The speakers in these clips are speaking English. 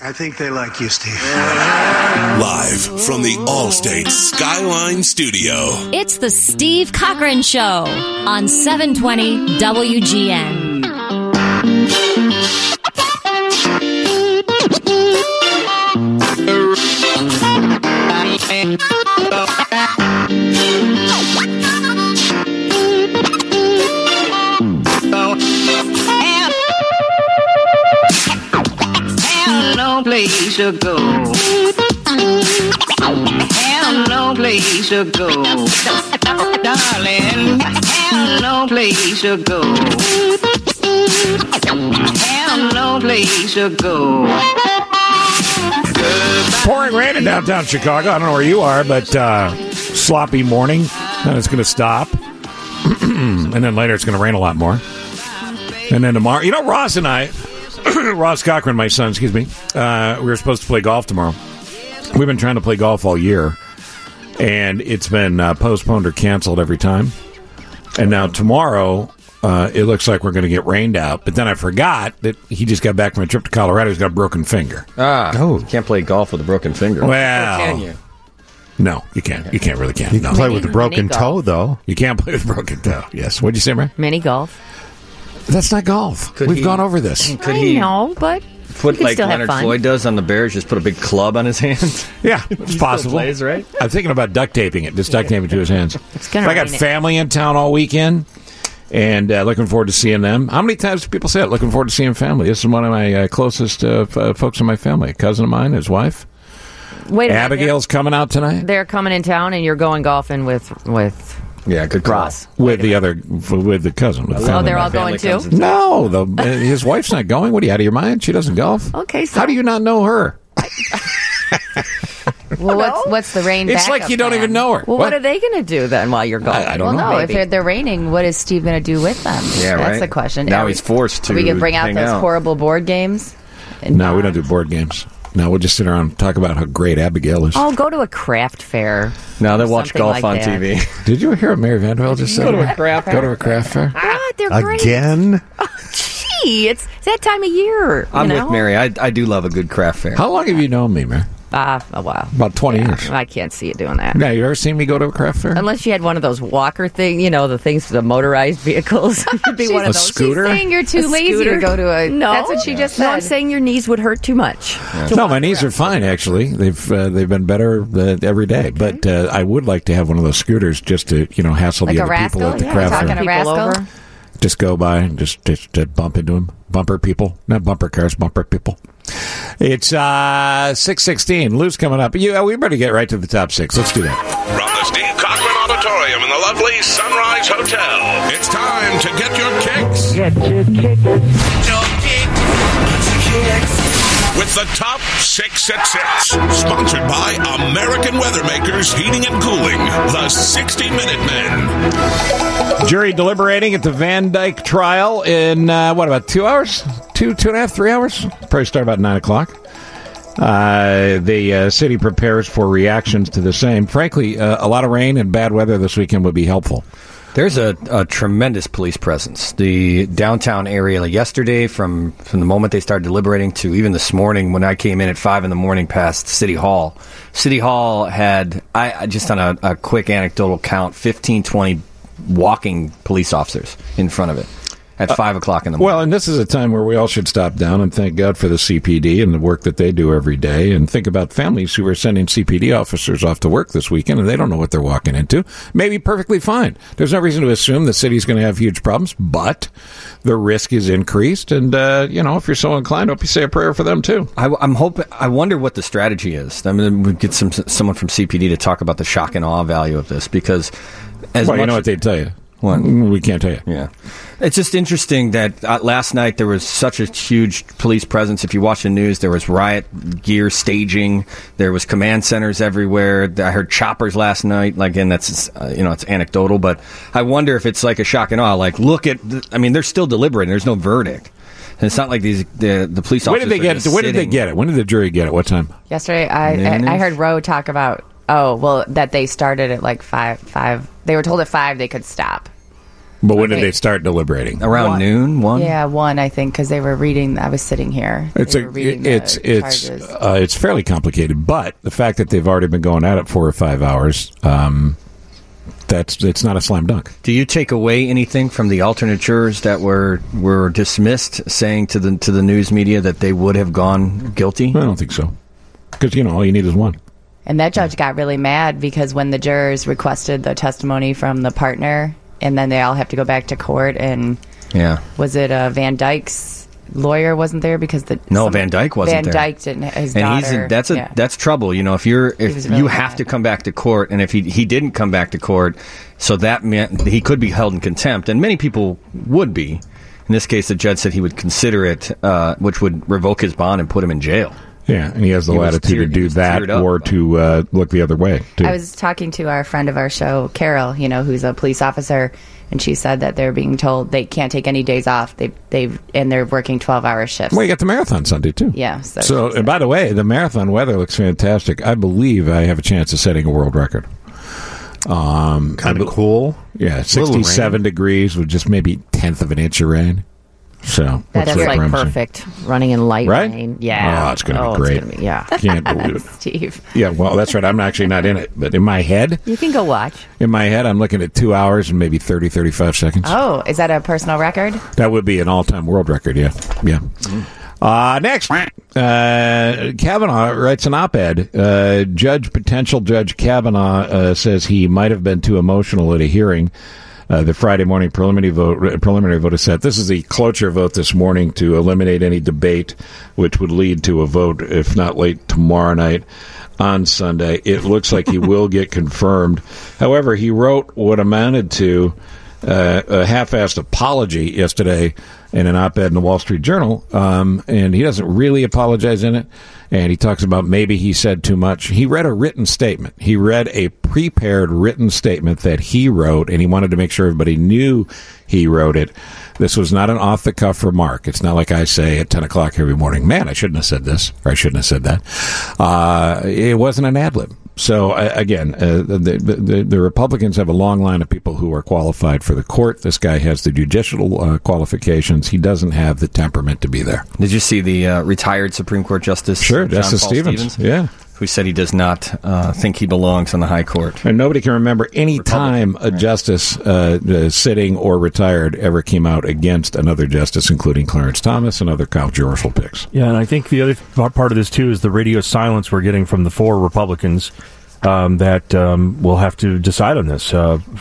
I think they like you, Steve. Live from the Allstate Skyline Studio. It's the Steve Cochran Show on 720 WGN. No place to go. Have no place to go. Darling, have no place to go. Have no place to go. Pouring rain in downtown Chicago. I don't know where you are, but sloppy morning. Then it's going to stop. And then later it's going to rain a lot more. And then tomorrow, Ross and I, Ross Cochran, my son, excuse me, we were supposed to play golf tomorrow. We've been trying to play golf all year, and it's been postponed or canceled every time. And now tomorrow, it looks like we're going to get rained out. But then I forgot that he just got back from a trip to Colorado. He's got a broken finger. You can't play golf with a broken finger. Well, or can you? No, you can't. You can't really can't. You can play with a broken toe, though. You can't play with a broken toe. Yes. What'd you say, Mary? Mini golf. That's not golf. We've gone over this. I know, but put like still have Leonard fun. Floyd does on the Bears, just put a big club on his hands? Yeah, it's possible. Plays, right? I'm thinking about duct taping it. Just duct taping it to his hands. gonna I got rain it. family in town all weekend, and looking forward to seeing them. How many times do people say it? Looking forward to seeing family. This is one of my closest folks in my family. A cousin of mine, his wife. Wait a minute, Abigail's coming out tonight. They're coming in town, and you're going golfing with Yeah, good call. Ross. With the cousin. With the Oh, family they're all member. going too? No, his wife's not going. What, are you out of your mind? She doesn't golf. Okay, so How do you not know her? well, what's the rain? It's like backup you don't plan? even know her. Well, what are they going to do then while you're golfing? I don't know. No, Maybe. if they're raining, what is Steve going to do with them? Yeah, That's right. the question. Now he's forced to Are we going to bring out hang those out. horrible board games? No, we don't do board games. No, we'll just sit around and talk about how great Abigail is. Oh, go to a craft fair. Now they watch Something golf like on that. TV. Did you hear what Mary Vanderbilt just said? Go to a craft Go to a craft fair. What? They're great. Again? Gee, it's that time of year. I'm you know? with Mary. I do love a good craft fair. How long have you known me, Mary? A while. About 20 years. I can't see you doing that. Yeah, you ever seen me go to a craft fair? Unless you had one of those walker things, the things for the motorized vehicles. You'd be one of A those. scooter? Saying you're too A lazy scooter? to go to a... No. That's what she just No, said. I'm saying your knees would hurt too much. No, my knees are fine, actually. They've been better every day. But I would like to have one of those scooters just to, hassle Like the a other people rascal? at the Yeah, craft talking fair. a People rascal? over. Just go by and just to bump into them. Bumper people. Not bumper cars, bumper people. It's 6:16. Lou's coming up. We better get right to the top six. Let's do that. From the Steve Cochran Auditorium in the lovely Sunrise Hotel, it's time to get your kicks. With the top 6 at 6. Sponsored by American Weathermakers Heating and Cooling. The 60-Minute Men. Jury deliberating at the Van Dyke trial in, about 2 hours? 2.5, 3 hours? Probably start about 9 o'clock. The city prepares for reactions to the same. Frankly, a lot of rain and bad weather this weekend would be helpful. There's a tremendous police presence. The downtown area yesterday, from the moment they started deliberating to even this morning when I came in at 5 in the morning past City Hall. City Hall had, I just on a quick anecdotal count, 15, 20 walking police officers in front of it at 5 o'clock in the morning. Well, and this is a time where we all should stop down and thank God for the CPD and the work that they do every day, and think about families who are sending CPD officers off to work this weekend and they don't know what they're walking into. Maybe perfectly fine. There's no reason to assume the city's going to have huge problems, but the risk is increased, and if you're so inclined, I hope you say a prayer for them too. I'm hoping. I wonder what the strategy is. I mean, we get someone from CPD to talk about the shock and awe value of this, because you know what they'd tell you. What? We can't tell you. Yeah. It's just interesting that last night there was such a huge police presence. If you watch the news, there was riot gear staging. There was command centers everywhere. I heard choppers last night. Again, that's, it's anecdotal, but I wonder if it's like a shock and awe. Like, look at, they're still deliberating. There's no verdict. And it's not like the police officers. When did they get it? When did they get it? When did the jury get it? What time? Yesterday, I heard Roe talk about, that they started at like 5. They were told at 5 they could stop. But when did they start deliberating? Around noon, 1? Yeah, 1, I think, because they were reading. I was sitting here. They were reading the charges. It's fairly complicated, but the fact that they've already been going at it 4 or 5 hours, it's not a slam dunk. Do you take away anything from the alternate jurors that were dismissed, saying to the news media that they would have gone guilty? I don't think so, because all you need is one. And that judge got really mad because when the jurors requested the testimony from the partner, and then they all have to go back to court, and was it Van Dyke's lawyer wasn't there because Van Dyke wasn't there. Van Dyke didn't. His and daughter. That's trouble. If you have to come back to court, and if he didn't come back to court, so that meant he could be held in contempt, and many people would be. In this case, the judge said he would consider it, which would revoke his bond and put him in jail. Yeah, and he has the latitude to do that or to look the other way, too. I was talking to our friend of our show, Carol, who's a police officer, and she said that they're being told they can't take any days off. They're working 12-hour shifts. Well, you got the marathon Sunday, too. Yeah. So and by the way, the marathon weather looks fantastic. I believe I have a chance of setting a world record. Kind of cool. Yeah, 67 degrees with just maybe 1/10 of an inch of rain. So that's like perfect. Running in light rain. Yeah. Oh, it's going to be great. It's gonna be, Can't believe it. Steve. Yeah, well, that's right. I'm actually not in it. But in my head. You can go watch. In my head, I'm looking at 2 hours and maybe 30, 35 seconds. Oh, is that a personal record? That would be an all-time world record, yeah. Yeah. Next, Kavanaugh writes an op-ed. Potential Judge Kavanaugh says he might have been too emotional at a hearing. The Friday morning preliminary vote is set. This is the cloture vote this morning to eliminate any debate, which would lead to a vote, if not late tomorrow night on Sunday. It looks like he will get confirmed. However, he wrote what amounted to a half-assed apology yesterday in an op-ed in the Wall Street Journal, and he doesn't really apologize in it, and he talks about maybe he said too much. He read a written statement. He read a prepared written statement that he wrote, and he wanted to make sure everybody knew he wrote it. This was not an off-the-cuff remark. It's not like I say at 10 o'clock every morning, man, I shouldn't have said this, or I shouldn't have said that. It wasn't an ad-lib. So, again, the Republicans have a long line of people who are qualified for the court. This guy has the judicial qualifications. He doesn't have the temperament to be there. Did you see the retired Supreme Court Justice? Sure, John Justice Paul Stevens. Yeah. Who said he does not think he belongs on the high court. And nobody can remember any time a justice sitting or retired ever came out against another justice, including Clarence Thomas and other controversial picks. Yeah, and I think the other part of this, too, is the radio silence we're getting from the 4 Republicans that will have to decide on this.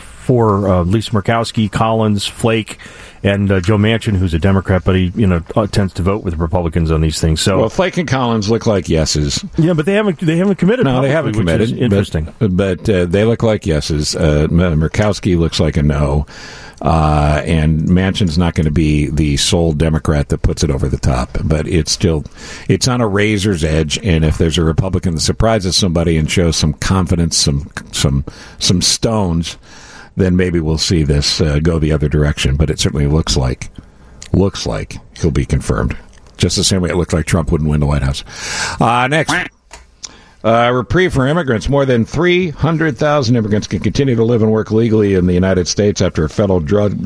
For Lisa Murkowski, Collins, Flake, and Joe Manchin, who's a Democrat, but he tends to vote with Republicans on these things. So, well, Flake and Collins look like yeses. Yeah, but they haven't committed. No, they haven't committed. Which is interesting, but they look like yeses. Murkowski looks like a no, and Manchin's not going to be the sole Democrat that puts it over the top. But it's on a razor's edge. And if there's a Republican that surprises somebody and shows some confidence, some stones, then maybe we'll see this go the other direction. But it certainly looks like he'll be confirmed. Just the same way it looked like Trump wouldn't win the White House. Next, reprieve for immigrants. More than 300,000 immigrants can continue to live and work legally in the United States after a federal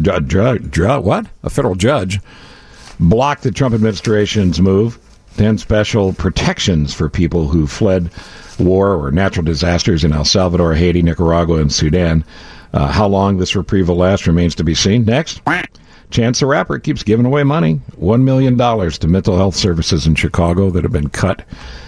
federal judge blocked the Trump administration's move. 10 special protections for people who fled war or natural disasters in El Salvador, Haiti, Nicaragua, and Sudan. How long this reprieve will last remains to be seen. Next, Chance the Rapper keeps giving away money. $1 million to mental health services in Chicago that have been cut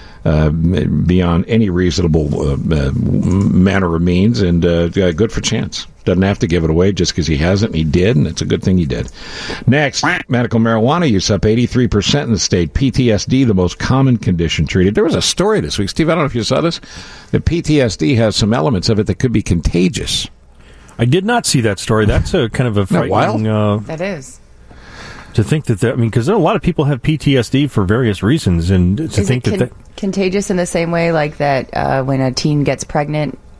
beyond any reasonable manner or means, and good for Chance. Doesn't have to give it away just because he hasn't, and he did, and it's a good thing he did. Next, medical marijuana use up 83% in the state. PTSD, the most common condition treated. There was a story this week, Steve, I don't know if you saw this, that PTSD has some elements of it that could be contagious. I did not see that story. That's a kind of a frightening... that is. To think that, because a lot of people have PTSD for various reasons, and to think that... contagious in the same way like that when a teen gets pregnant,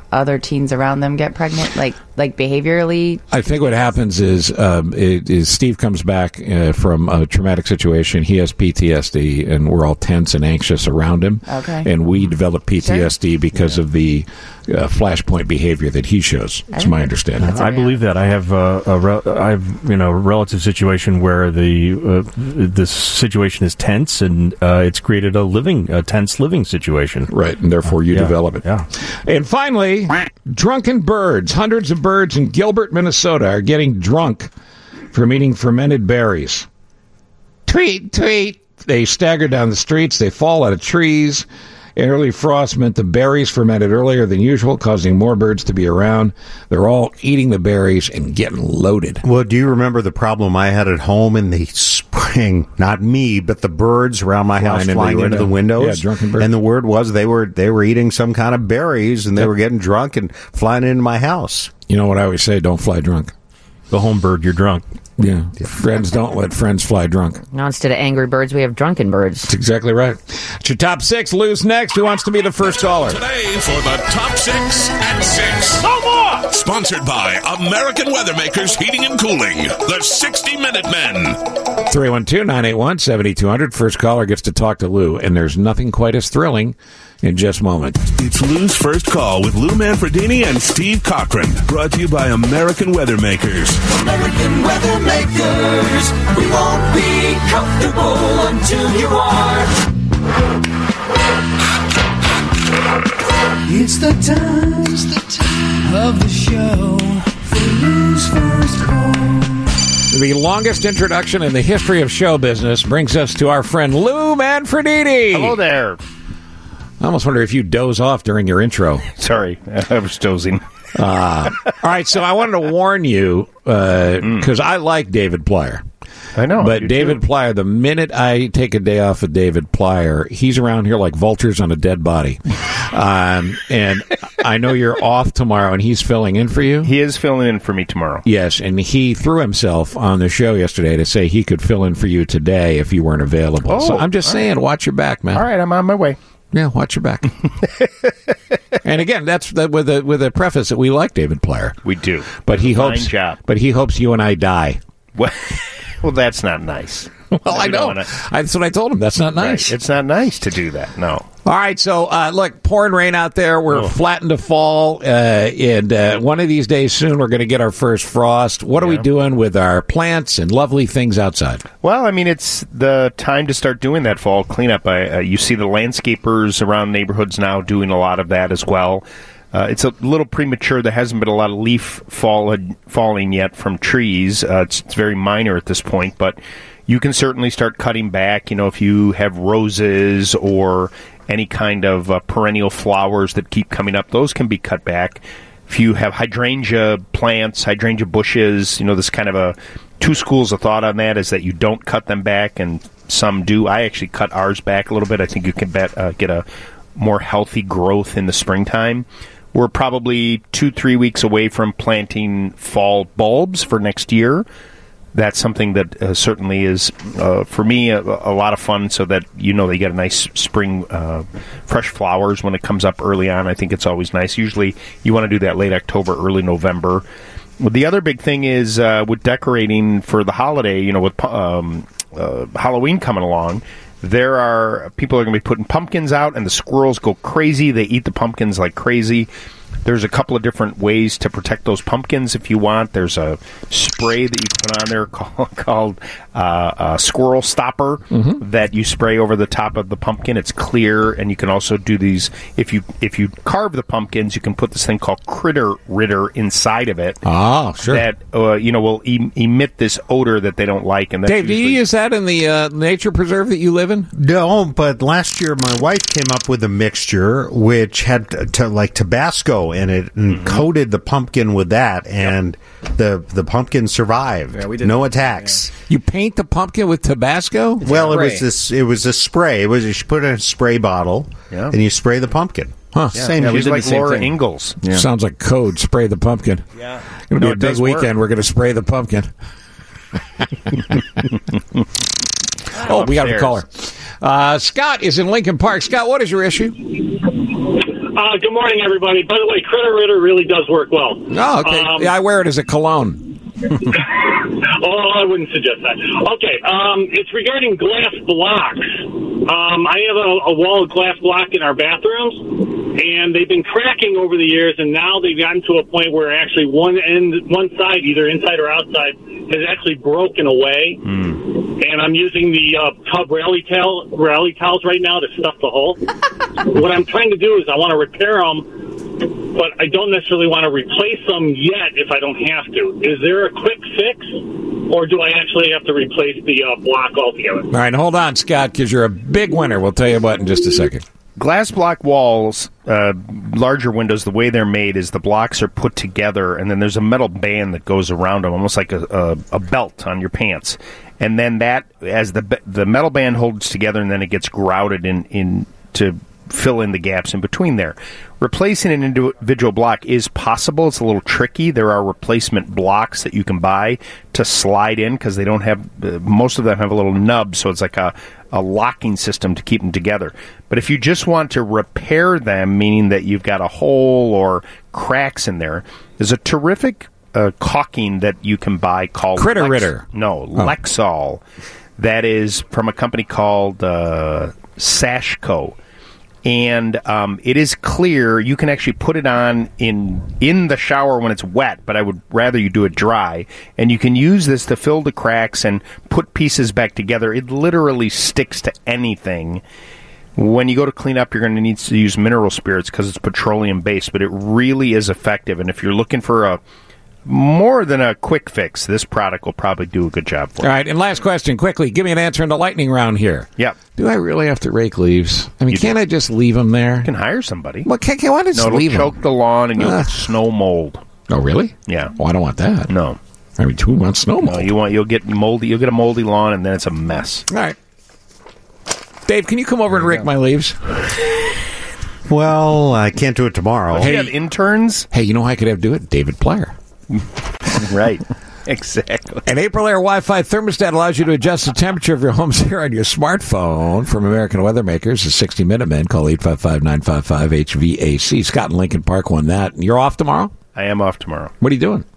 other teens around them get pregnant, like behaviorally? I think what happens is Steve comes back from a traumatic situation. He has PTSD, and we're all tense and anxious around him. Okay. And we develop PTSD because of the flashpoint behavior that he shows. That's my understanding. I believe that. I have a relative situation where this situation is tense, and it's created a tense living situation. Right, and therefore you develop it. Yeah. And finally, drunken birds. Hundreds of birds in Gilbert, Minnesota are getting drunk from eating fermented berries. Tweet, tweet. They stagger down the streets. They fall out of trees. Early frost meant the berries fermented earlier than usual, causing more birds to be around. They're all eating the berries and getting loaded. Well, do you remember the problem I had at home in the spring? Not me, but the birds around my house flying into the windows. Yeah, drunken birds. And the word was they were eating some kind of berries, and they were getting drunk and flying into my house. You know what I always say? Don't fly drunk. Go home, bird. You're drunk. Yeah. Friends don't let friends fly drunk. Now, instead of angry birds, we have drunken birds. That's exactly right. It's your top six. Lou's next. Who wants to be the first caller? Today for the top 6 at 6. No more! Sponsored by American Weathermakers Heating and Cooling. The 60-Minute Men. 312-981-7200. First caller gets to talk to Lou, and there's nothing quite as thrilling in just a moment. It's Lou's First Call with Lou Manfredini and Steve Cochran. Brought to you by American Weathermakers. American Weathermakers. We won't be comfortable until you are. It's the time of the show for Lou's First Call. The longest introduction in the history of show business brings us to our friend Lou Manfredini. Hello there. I almost wonder if you doze off during your intro. Sorry, I was dozing. All right, so I wanted to warn you, because I like David Plyer. I know. But David Plyer, the minute I take a day off of David Plyer, he's around here like vultures on a dead body. And I know you're off tomorrow, and he's filling in for you. He is filling in for me tomorrow. Yes, and he threw himself on the show yesterday to say he could fill in for you today if you weren't available. Oh, so I'm just saying, watch your back, man. All right, I'm on my way. Yeah, watch your back. And again, that's with a preface that we like David Plyer. We do. But he Fine hopes. job. But he hopes you and I die. Well, that's not nice. Well, I know. That's what I told him. That's not nice. Right. It's not nice to do that. No. All right, so look, pouring rain out there. We're flattened to fall, and one of these days soon we're going to get our first frost. What are we doing with our plants and lovely things outside? Well, I mean, it's the time to start doing that fall cleanup. You see the landscapers around neighborhoods now doing a lot of that as well. It's a little premature. There hasn't been a lot of leaf falling yet from trees. It's very minor at this point, but you can certainly start cutting back. You know, if you have roses or any kind of perennial flowers that keep coming up, those can be cut back. If you have hydrangea plants, hydrangea bushes, you know, there's kind of two schools of thought on that, is that you don't cut them back, and some do. I actually cut ours back a little bit. I think you can get a more healthy growth in the springtime. We're probably 2-3 weeks away from planting fall bulbs for next year. That's something that certainly is, for me, a lot of fun, so that, you know, they get a nice spring, fresh flowers when it comes up early on. I think it's always nice. Usually you want to do that late October, early November. The other big thing is with decorating for the holiday, you know, with Halloween coming along, people are going to be putting pumpkins out, and the squirrels go crazy. They eat the pumpkins like crazy. There's a couple of different ways to protect those pumpkins if you want. There's a spray that you can put on there called Squirrel Stopper that you spray over the top of the pumpkin. It's clear, and you can also do these. If you carve the pumpkins, you can put this thing called Critter Ritter inside of it. Oh, sure. That will emit this odor that they don't like. And Dave, do you use that in the nature preserve that you live in? No, but last year my wife came up with a mixture which had like Tabasco in it, and coated the pumpkin with that, and the pumpkin survived. Yeah, we did no attacks. Yeah. You paint the pumpkin with Tabasco? Well, it was a spray. You put it in a spray bottle, and you spray the pumpkin. Huh. Yeah. Same. She's like Laura Ingalls. Yeah. Sounds like code. Spray the pumpkin. Yeah. Going to be a big weekend. We're going to spray the pumpkin. Oh, we got a caller. Scott is in Lincoln Park. Scott, what is your issue? Good morning, everybody. By the way, Critter Ritter really does work well. Oh, okay. Yeah, I wear it as a cologne. I wouldn't suggest that. Okay, it's regarding glass blocks. I have a wall of glass block in our bathrooms, and they've been cracking over the years, and now they've gotten to a point where actually one side, either inside or outside, has actually broken away. And I'm using the tub rally towels right now to stuff the hole. What I'm trying to do is I want to repair them, but I don't necessarily want to replace them yet if I don't have to. Is there a quick fix, or do I actually have to replace the block altogether? All right, hold on, Scott, because you're a big winner. We'll tell you what in just a second. Glass block walls, larger windows, the way they're made is the blocks are put together, and then there's a metal band that goes around them, almost like a belt on your pants. And then that, as the metal band holds together, and then it gets grouted in to fill in the gaps in between there. Replacing an individual block is possible. It's a little tricky. There are replacement blocks that you can buy to slide in because they don't have, most of them have a little nub, so it's like a locking system to keep them together. But if you just want to repair them, meaning that you've got a hole or cracks in there, there's a terrific caulking that you can buy called Critter Ritter. Lexol. That is from a company called Sashco. And it is clear. You can actually put it on in the shower when it's wet, but I would rather you do it dry. And you can use this to fill the cracks and put pieces back together. It literally sticks to anything. When you go to clean up, you're going to need to use mineral spirits because it's petroleum-based, but it really is effective. And if you're looking for more than a quick fix, this product will probably do a good job for you. All right, and last question, quickly. Give me an answer in the lightning round here. Yep. Do I really have to rake leaves? I mean, can't I just leave them there? You can hire somebody. Well, why not just leave them? It'll choke the lawn and you'll get snow mold. Oh, really? Yeah. Oh, I don't want that. No. I mean, who wants snow mold? No, you'll get moldy. You'll get a moldy lawn, and then it's a mess. All right. Dave, can you come over and rake my leaves? Well, I can't do it tomorrow. Hey, you have interns? Hey, you know who I could do it? David Plyer. Right. Exactly. An April Air Wi-Fi thermostat allows you to adjust the temperature of your home here on your smartphone. From American Weather Makers, the 60 Minute Men. Call 855-955-HVAC. Scott in Lincoln Park won that. You're off tomorrow? I am off tomorrow. What are you doing?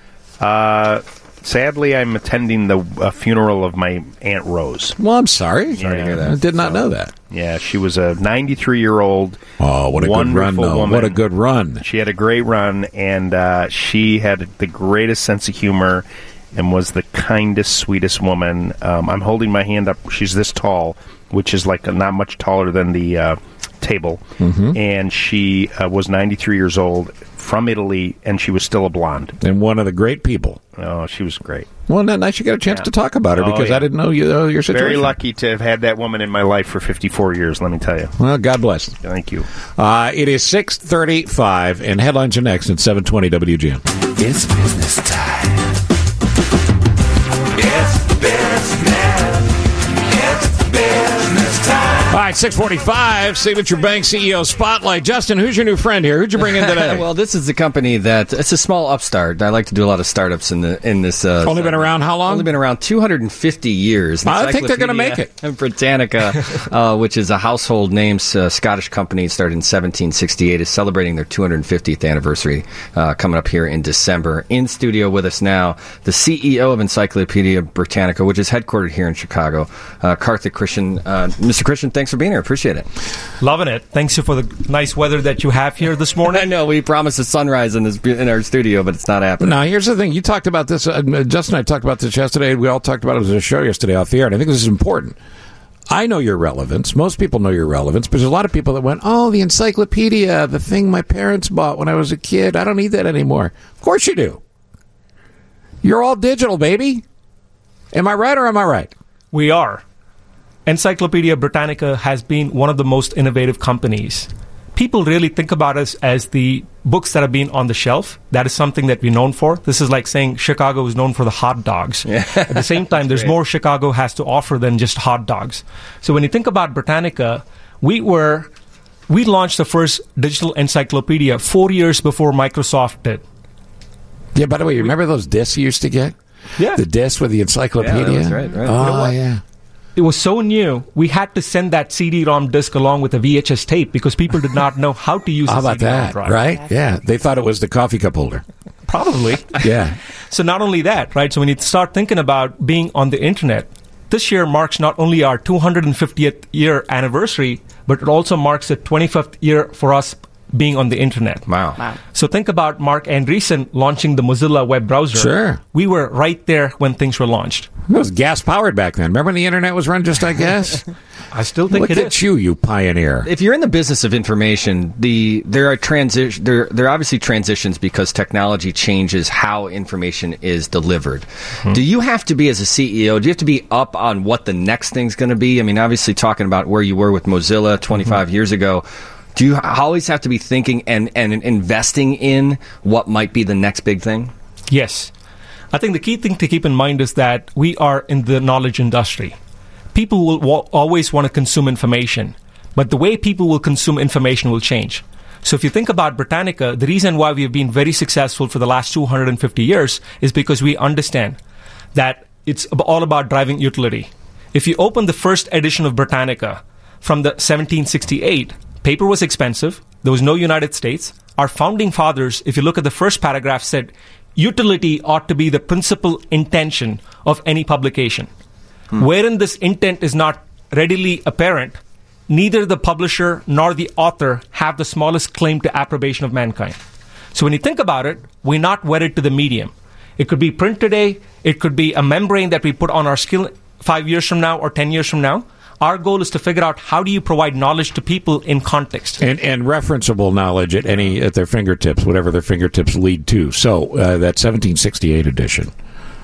Sadly, I'm attending the funeral of my Aunt Rose. Well, I'm sorry. Sorry to hear that. I did not know that. Yeah, she was a 93-year-old what a good run, though. woman. What a good run. She had a great run, and she had the greatest sense of humor and was the kindest, sweetest woman. I'm holding my hand up. She's this tall, which is like not much taller than the table. Mm-hmm. And she was 93 years old, from Italy, and she was still a blonde. And one of the great people. Oh, she was great. Well, nice you got a chance to talk about her because I didn't know your situation. Very lucky to have had that woman in my life for 54 years, let me tell you. Well, God bless. Thank you. It is 6:35, and headlines are next at 720 WGN. It's business time. It's business. It's business time. All right, 6:45, Signature Bank CEO Spotlight. Justin, who's your new friend here? Who'd you bring in today? Well, this is the company that it's a small upstart. I like to do a lot of startups in this. Only been around how long? Only been around 250 years. I think they're going to make it. Britannica, which is a household name, Scottish company, started in 1768, is celebrating their 250th anniversary coming up here in December. In studio with us now, the CEO of Encyclopedia Britannica, which is headquartered here in Chicago, Karthik Krishnan. Mr. Krishnan, thanks for being here. Appreciate it. Loving it. Thanks for the nice weather that you have here this morning. I know we promised a sunrise in our studio, but it's not happening. Now, here's the thing. You talked about this. Justin and I talked about this yesterday. We all talked about it as a show yesterday off the air, and I think this is important. I know your relevance. Most people know your relevance, but there's a lot of people that went, oh, the encyclopedia, the thing my parents bought when I was a kid. I don't need that anymore. Of course you do. You're all digital, baby. Am I right or am I right? We are. Encyclopedia Britannica has been one of the most innovative companies. People really think about us as the books that have been on the shelf. That is something that we're known for. This is like saying Chicago is known for the hot dogs. Yeah. At the same time, there's more Chicago has to offer than just hot dogs. So when you think about Britannica, we launched the first digital encyclopedia 4 years before Microsoft did. Yeah, by the way, you remember those discs you used to get? Yeah. The disc with the encyclopedia? Yeah, that was right. Oh, yeah. it was so new, we had to send that CD-ROM disc along with a VHS tape because people did not know how to use How a about CD-ROM that? drive. Right? Yeah. They thought it was the coffee cup holder. Probably. Yeah. So not only that, right? So when you start thinking about being on the internet, this year marks not only our 250th year anniversary, but it also marks the 25th year for us being on the internet. Wow. So think about Mark Andreessen launching the Mozilla web browser. Sure. We were right there when things were launched. It was gas-powered back then. Remember when the internet was run just on gas? I still think Look it at is. you pioneer. If you're in the business of information, there are obviously transitions because technology changes how information is delivered. Mm-hmm. Do you have to be, as a CEO, do you have to be up on what the next thing's going to be? I mean, obviously talking about where you were with Mozilla 25 years ago, do you always have to be thinking and investing in what might be the next big thing? Yes. I think the key thing to keep in mind is that we are in the knowledge industry. People will always want to consume information, but the way people will consume information will change. So if you think about Britannica, the reason why we have been very successful for the last 250 years is because we understand that it's all about driving utility. If you open the first edition of Britannica from the 1768, paper was expensive. There was no United States. Our founding fathers, if you look at the first paragraph, said utility ought to be the principal intention of any publication. Wherein this intent is not readily apparent, neither the publisher nor the author have the smallest claim to approbation of mankind. So when you think about it, we're not wedded to the medium. It could be print today. It could be a membrane that we put on our skill 5 years from now or 10 years from now. Our goal is to figure out how do you provide knowledge to people in context. And referenceable knowledge at their fingertips, whatever their fingertips lead to. So that 1768 edition,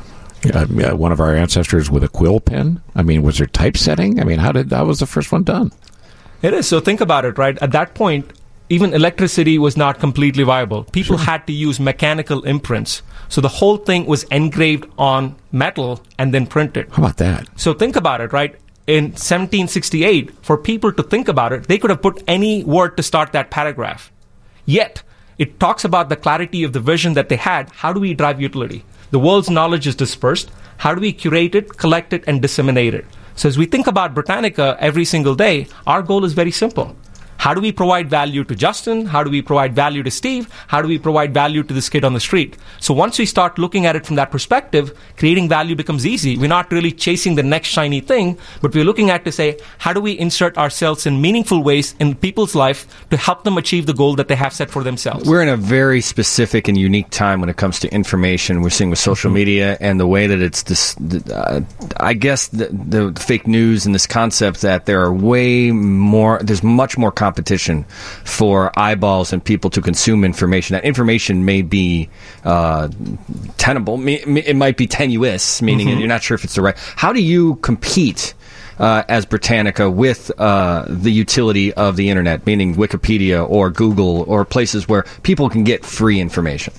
one of our ancestors with a quill pen. I mean, was there typesetting? I mean, how was the first one done? It is. So think about it, right? At that point, even electricity was not completely viable. People had to use mechanical imprints. So the whole thing was engraved on metal and then printed. How about that? So think about it, right? In 1768, for people to think about it, they could have put any word to start that paragraph. Yet, it talks about the clarity of the vision that they had. How do we drive utility? The world's knowledge is dispersed. How do we curate it, collect it, and disseminate it? So as we think about Britannica every single day, our goal is very simple. How do we provide value to Justin? How do we provide value to Steve? How do we provide value to this kid on the street? So once we start looking at it from that perspective, creating value becomes easy. We're not really chasing the next shiny thing, but we're looking at to say, how do we insert ourselves in meaningful ways in people's life to help them achieve the goal that they have set for themselves? We're in a very specific and unique time when it comes to information. We're seeing with social media and the way that it's this, I guess the fake news and this concept that there's much more competition for eyeballs and people to consume information. That information may be tenable. It might be tenuous, meaning you're not sure if it's the right. How do you compete as Britannica with the utility of the internet, meaning Wikipedia or Google or places where people can get free information?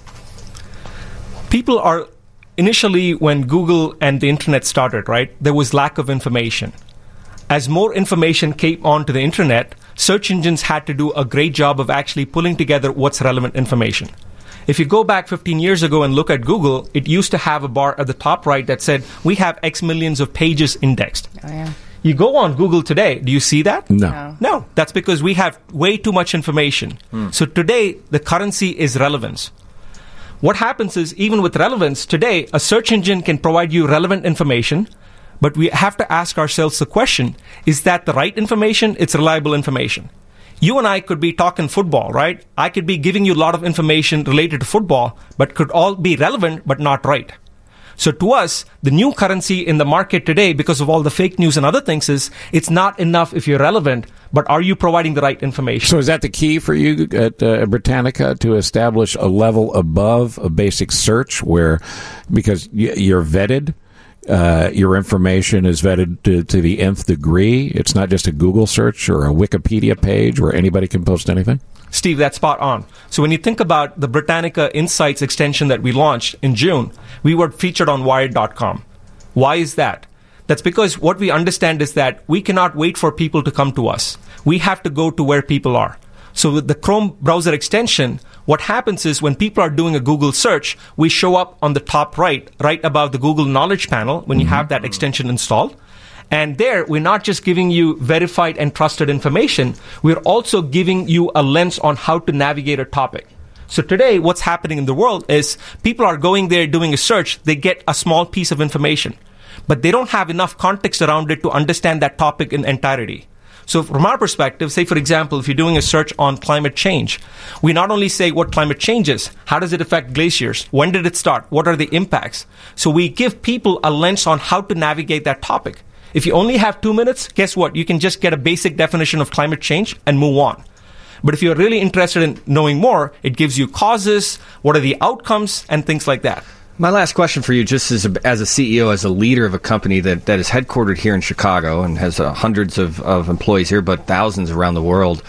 People are initially, when Google and the internet started, right, there was lack of information. As more information came onto the internet, search engines had to do a great job of actually pulling together what's relevant information. If you go back 15 years ago and look at Google, it used to have a bar at the top right that said, we have X millions of pages indexed. Oh, yeah. You go on Google today, do you see that? No. No, that's because we have way too much information. So today, the currency is relevance. What happens is, even with relevance, today, a search engine can provide you relevant information, but we have to ask ourselves the question, is that the right information? It's reliable information. You and I could be talking football, right? I could be giving you a lot of information related to football, but could all be relevant, but not right. So to us, the new currency in the market today, because of all the fake news and other things, is it's not enough if you're relevant, but are you providing the right information? So is that the key for you at Britannica, to establish a level above a basic search where, because you're vetted, your information is vetted to the nth degree? It's not just a Google search or a Wikipedia page where anybody can post anything? Steve, that's spot on. So when you think about the Britannica Insights extension that we launched in June, we were featured on Wired.com. Why is that? That's because what we understand is that we cannot wait for people to come to us. We have to go to where people are. So with the Chrome browser extension, what happens is when people are doing a Google search, we show up on the top right above the Google Knowledge panel when you have that extension installed. And there, we're not just giving you verified and trusted information, we're also giving you a lens on how to navigate a topic. So today, what's happening in the world is people are going there doing a search, they get a small piece of information, but they don't have enough context around it to understand that topic in entirety. So from our perspective, say, for example, if you're doing a search on climate change, we not only say what climate change is, how does it affect glaciers, when did it start, what are the impacts? So we give people a lens on how to navigate that topic. If you only have 2 minutes, guess what? You can just get a basic definition of climate change and move on. But if you're really interested in knowing more, it gives you causes, what are the outcomes, and things like that. My last question for you, just as a CEO, as a leader of a company that is headquartered here in Chicago and has hundreds of employees here, but thousands around the world,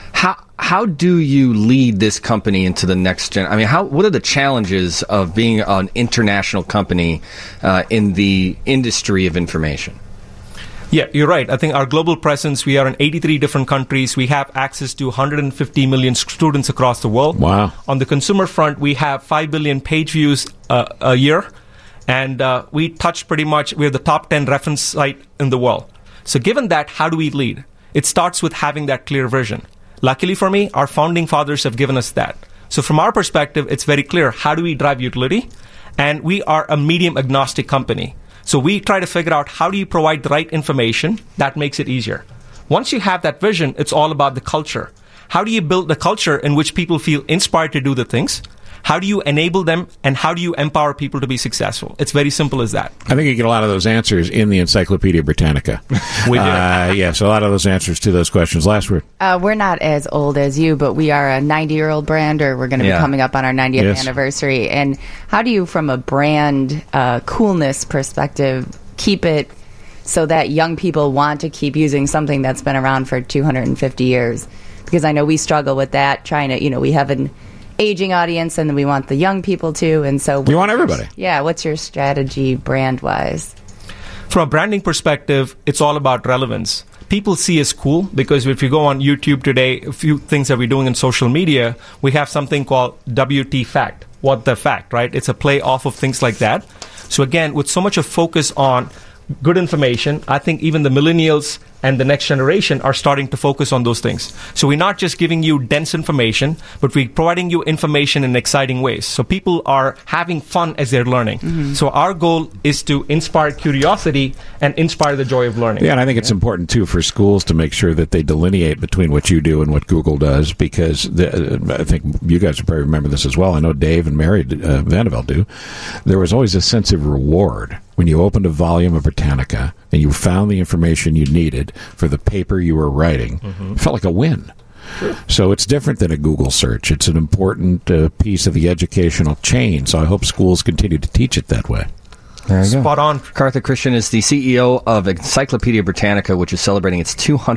how do you lead this company into the next gen? I mean, what are the challenges of being an international company in the industry of information? Yeah, you're right. I think our global presence, we are in 83 different countries. We have access to 150 million students across the world. Wow. On the consumer front, we have 5 billion page views a year. And we touch pretty much, we're the top 10 reference site in the world. So given that, how do we lead? It starts with having that clear vision. Luckily for me, our founding fathers have given us that. So from our perspective, it's very clear. How do we drive utility? And we are a medium agnostic company. So we try to figure out how do you provide the right information that makes it easier. Once you have that vision, it's all about the culture. How do you build the culture in which people feel inspired to do the things? How do you enable them, and how do you empower people to be successful? It's very simple as that. I think you get a lot of those answers in the Encyclopedia Britannica. We do. Yes, a lot of those answers to those questions. Last word. We're not as old as you, but we are a 90-year-old brand, or we're going to be coming up on our 90th anniversary. And how do you, from a brand coolness perspective, keep it so that young people want to keep using something that's been around for 250 years? Because I know we struggle with that, trying to, we have an aging audience, and we want the young people too, and so you want everybody. Yeah, what's your strategy brand-wise? From a branding perspective, it's all about relevance. People see us cool because if you go on YouTube today, a few things that we're doing in social media, we have something called WT Fact, what the fact, right? It's a play off of things like that. So again, with so much of focus on good information, I think even the millennials and the next generation are starting to focus on those things. So we're not just giving you dense information, but we're providing you information in exciting ways. So people are having fun as they're learning. Mm-hmm. So our goal is to inspire curiosity and inspire the joy of learning. Yeah, and I think it's important, too, for schools to make sure that they delineate between what you do and what Google does, because I think you guys probably remember this as well. I know Dave and Mary Vanderbilt do. There was always a sense of reward when you opened a volume of Britannica and you found the information you needed for the paper you were writing. Mm-hmm. It felt like a win. Sure. So it's different than a Google search. It's an important piece of the educational chain, so I hope schools continue to teach it that way. There you go. Spot on. Karthik Krishnan is the CEO of Encyclopedia Britannica, which is celebrating its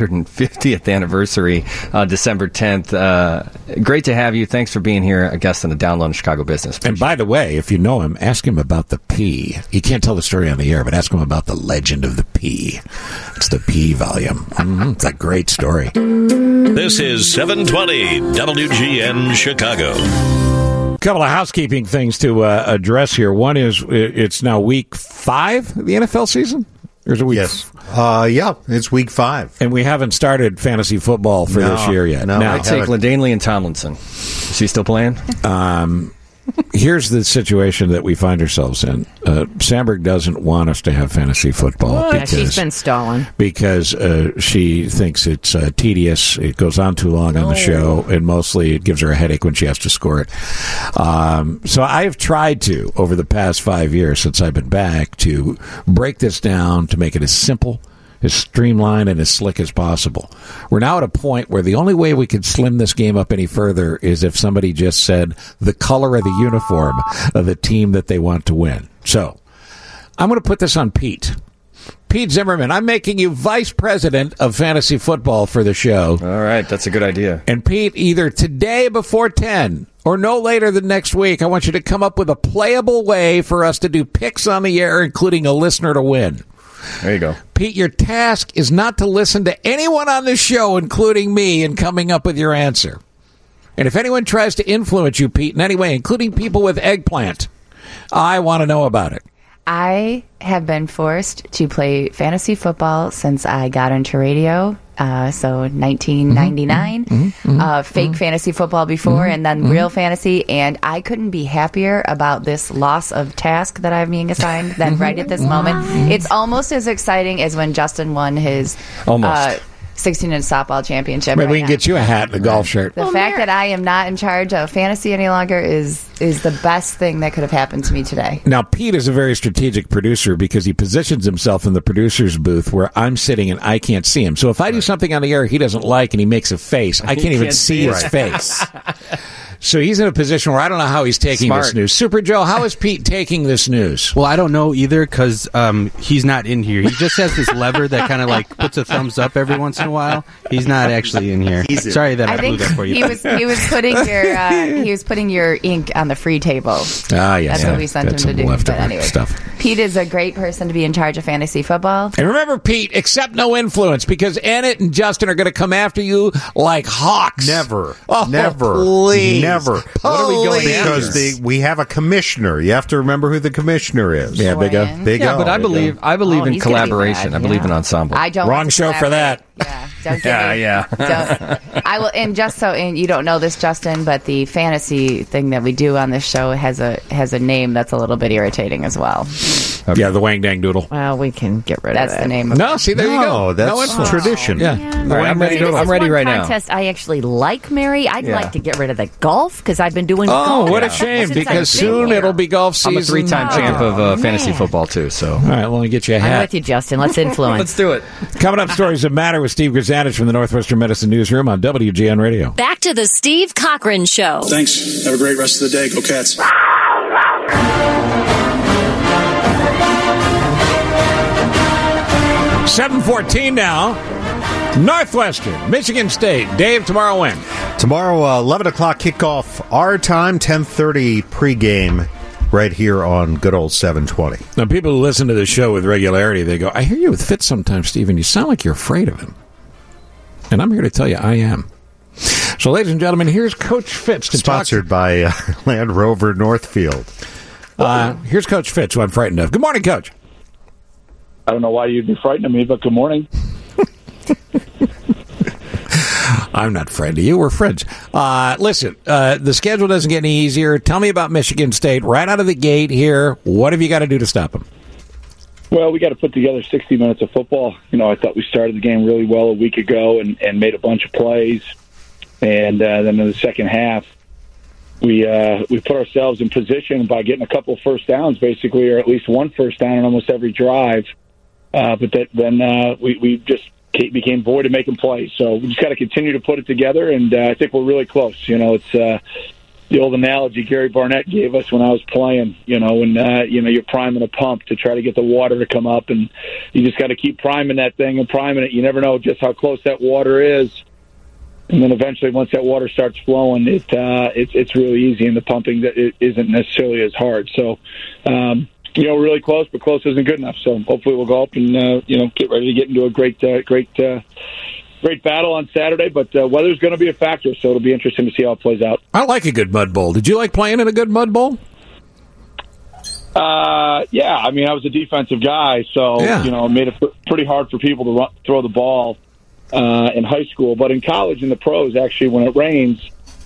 250th anniversary December 10th. Great to have you. Thanks for being here, a guest on the Download in Chicago Business. And by the way, if you know him, ask him about the P. You can't tell the story on the air, but ask him about the legend of the P. It's the P volume. It's a great story. This is 720 WGN Chicago. Couple of housekeeping things to address here. One is it's now week 5 of the NFL season? Or is it week? Yes. Yeah, it's week 5. And we haven't started fantasy football for this year yet. No, I'd take LaDainian Tomlinson. Is he still playing? Here's the situation that we find ourselves in. Sandberg doesn't want us to have fantasy football. Because, she's been stalling. Because she thinks it's tedious. It goes on too long on the show, and mostly it gives her a headache when she has to score it. So I have tried to, over the past 5 years since I've been back, to break this down to make it as simple, as streamlined, and as slick as possible. We're now at a point where the only way we could slim this game up any further is if somebody just said the color of the uniform of the team that they want to win. So I'm going to put this on Pete. Pete Zimmerman, I'm making you vice president of fantasy football for the show. All right, that's a good idea. And Pete, either today before 10 or no later than next week, I want you to come up with a playable way for us to do picks on the air, including a listener to win. There you go. Pete, your task is not to listen to anyone on this show, including me, in coming up with your answer. And if anyone tries to influence you, Pete, in any way, including people with eggplant, I want to know about it. I have been forced to play fantasy football since I got into radio. So 1999, fake fantasy football before, and then real fantasy. And I couldn't be happier about this loss of task that I'm being assigned than right at this moment. It's almost as exciting as when Justin won his 16-inch softball championship. Maybe we can get you a hat and a golf shirt. The fact that I am not in charge of fantasy any longer is the best thing that could have happened to me today. Now, Pete is a very strategic producer because he positions himself in the producer's booth where I'm sitting and I can't see him. So if I do something on the air he doesn't like and he makes a face, I can't even see his face. So he's in a position where I don't know how he's taking this news. Super Joe, how is Pete taking this news? Well, I don't know either because he's not in here. He just has this lever that kind of like puts a thumbs up every once in a while. He's not actually in here. Sorry that I blew that for you. He was putting your ink on the free table. Ah, yes. That's what we sent him to do. But anyway, Pete is a great person to be in charge of fantasy football. And remember, Pete, accept no influence because Annette and Justin are going to come after you like hawks. Never. Oh, never. Please. Never. What are we going after? Because we have a commissioner. You have to remember who the commissioner is. Yeah, Big O. Big O. But I believe in collaboration. I believe in ensemble. I don't. Wrong show for that. Yeah. I will. And just so, and you don't know this, Justin, but the fantasy thing that we do on this show has a name that's a little bit irritating as well. Okay. Yeah, the Wang Dang Doodle. Well, we can get rid of that. That's the name of No, see, there you go. That's tradition. Yeah. All right, I'm ready. I'm ready right now. Contest I actually like, Mary. I'd like to get rid of the golf because I've been doing golf. Oh, what a shame! Because soon it'll be golf season. I'm a 3-time champ of fantasy football too. So, all right, well, let me get you a hat. I'm with you, Justin. Let's influence. Let's do it. Coming up, Stories That Matter with Steve Grzanich from the Northwestern Medicine Newsroom on WGN Radio. Back to the Steve Cochran Show. Thanks. Have a great rest of the day. Go Cats. 7:14 now. Northwestern, Michigan State. Dave, tomorrow when? Tomorrow, 11 o'clock kickoff our time, 10:30 pregame right here on good old 720. Now, people who listen to the show with regularity, they go, I hear you with Fitz sometimes, Stephen. You sound like you're afraid of him. And I'm here to tell you I am. So, ladies and gentlemen, here's Coach Fitz. Sponsored by Land Rover Northfield. Here's Coach Fitz, who I'm frightened of. Good morning, Coach. I don't know why you'd be frightened of me, but good morning. I'm not friend of you. We're friends. Listen, the schedule doesn't get any easier. Tell me about Michigan State right out of the gate here. What have you got to do to stop them? Well, we got to put together 60 minutes of football. You know, I thought we started the game really well a week ago and made a bunch of plays. And then in the second half, we put ourselves in position by getting a couple of first downs, basically, or at least one first down on almost every drive. Then we just became void of making plays. So we just got to continue to put it together, and I think we're really close. You know, it's the old analogy Gary Barnett gave us when I was playing. You know, when you're priming a pump to try to get the water to come up, and you just got to keep priming that thing and priming it. You never know just how close that water is. And then eventually, once that water starts flowing, it's really easy, and the pumping that it isn't necessarily as hard. So, really close, but close isn't good enough. So hopefully, we'll go up and get ready to get into a great battle on Saturday. But weather's going to be a factor, so it'll be interesting to see how it plays out. I like a good mud bowl. Did you like playing in a good mud bowl? Yeah. I mean, I was a defensive guy, so it made it pretty hard for people to throw the ball. In high school, but in college and the pros, actually, when it rains,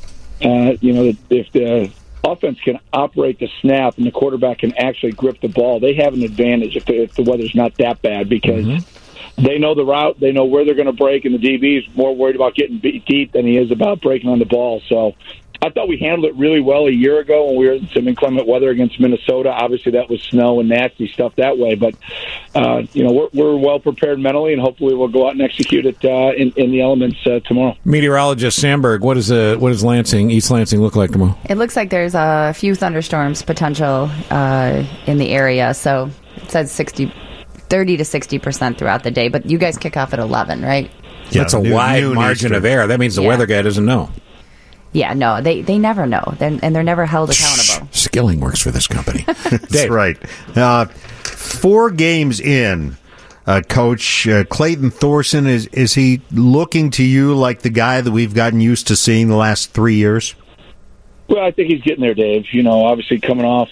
if the offense can operate the snap and the quarterback can actually grip the ball, they have an advantage if the weather's not that bad because they know the route, they know where they're going to break, and the DB is more worried about getting deep than he is about breaking on the ball. So I thought we handled it really well a year ago when we were in some inclement weather against Minnesota. Obviously, that was snow and nasty stuff that way, but we're well prepared mentally, and hopefully we'll go out and execute it in the elements tomorrow. Meteorologist Sandberg, what does East Lansing look like tomorrow? It looks like there's a few thunderstorms potential in the area, so it says 30 to 60% throughout the day. But you guys kick off at 11, right? Yeah, that's a wide margin of error. That means the weather guy doesn't know. Yeah, no, they never know, and they're never held accountable. Skilling works for this company. That's right. 4 games in, Coach Clayton Thorson, is he looking to you like the guy that we've gotten used to seeing the last 3 years? Well, I think he's getting there, Dave. Obviously coming off,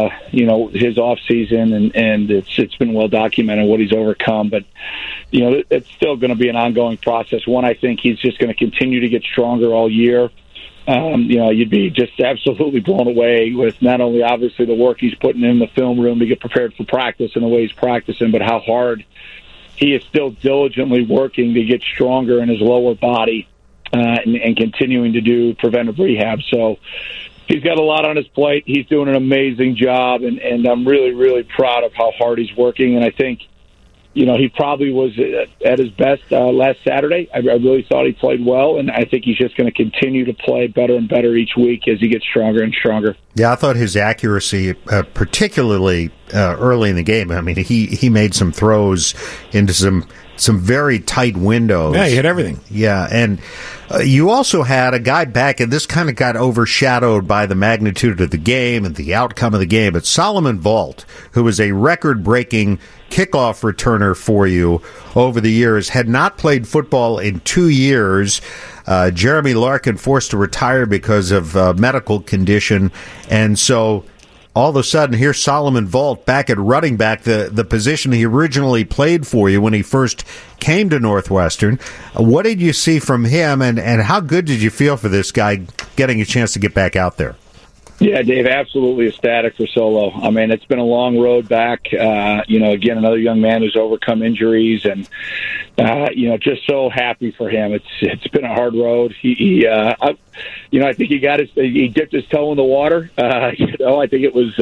his off season, and it's been well documented what he's overcome. But it's still going to be an ongoing process. One, I think he's just going to continue to get stronger all year. You'd be just absolutely blown away with not only obviously the work he's putting in the film room to get prepared for practice and the way he's practicing, but how hard he is still diligently working to get stronger in his lower body. And continuing to do preventive rehab. So he's got a lot on his plate. He's doing an amazing job, and I'm really, really proud of how hard he's working. And I think, he probably was at his best last Saturday. I really thought he played well, and I think he's just going to continue to play better and better each week as he gets stronger and stronger. Yeah, I thought his accuracy, particularly early in the game, I mean, he made some throws into some very tight windows. Yeah, he hit everything. Yeah, and you also had a guy back, and this kind of got overshadowed by the magnitude of the game and the outcome of the game, but Solomon Vault, who was a record-breaking kickoff returner for you over the years, had not played football in 2 years. Jeremy Larkin forced to retire because of medical condition, and so all of a sudden, here's Solomon Vault back at running back, the position he originally played for you when he first came to Northwestern. What did you see from him, and how good did you feel for this guy getting a chance to get back out there? Yeah, Dave, absolutely ecstatic for Solo. I mean, it's been a long road back. Again, another young man who's overcome injuries, and just so happy for him. It's been a hard road. I think he dipped his toe in the water. I think it was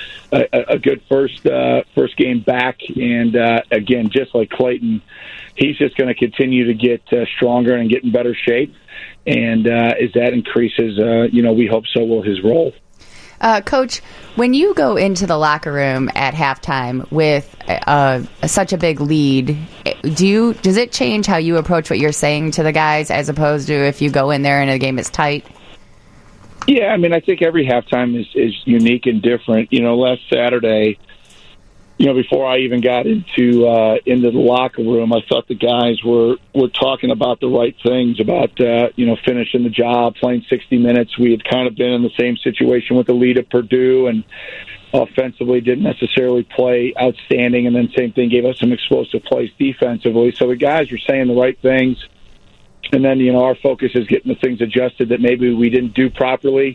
a good first game back, and again, just like Clayton, he's just going to continue to get stronger and get in better shape. And as that increases, we hope so will his role. Coach, when you go into the locker room at halftime with such a big lead, does it change how you approach what you're saying to the guys as opposed to if you go in there and the game is tight? Yeah, I mean, I think every halftime is unique and different. Last Saturday, before I even got into the locker room, I thought the guys were talking about the right things, about finishing the job, playing 60 minutes. We had kind of been in the same situation with the lead at Purdue, and offensively didn't necessarily play outstanding, and then same thing, gave us some explosive plays defensively. So the guys were saying the right things, and then our focus is getting the things adjusted that maybe we didn't do properly.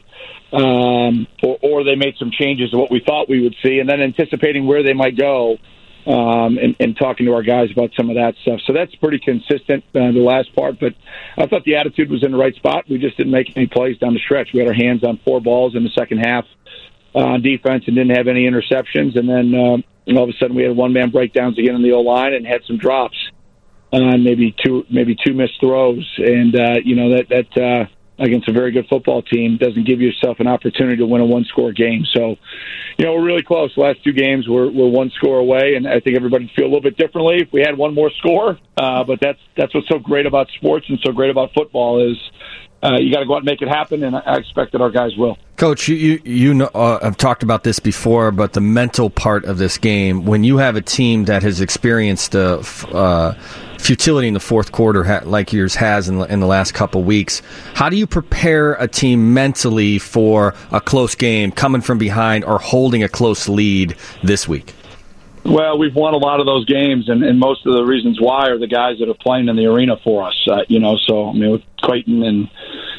Or they made some changes to what we thought we would see, and then anticipating where they might go, and talking to our guys about some of that stuff. So that's pretty consistent, the last part. But I thought the attitude was in the right spot. We just didn't make any plays down the stretch. We had our hands on 4 balls in the second half on defense and didn't have any interceptions. And then all of a sudden we had one-man breakdowns again in the O-line and had some drops, maybe two missed throws. And, that against a very good football team doesn't give yourself an opportunity to win a one-score game. So, we're really close. The last 2 games we're 1 score away, and I think everybody would feel a little bit differently if we had one more score. But that's what's so great about sports and so great about football is you got to go out and make it happen, and I expect that our guys will. Coach, you know, I've talked about this before, but the mental part of this game, when you have a team that has experienced futility in the fourth quarter like yours has in the last couple weeks, how do you prepare a team mentally for a close game, coming from behind or holding a close lead this week? Well, we've won a lot of those games, and most of the reasons why are the guys that are playing in the arena for us. So with Clayton and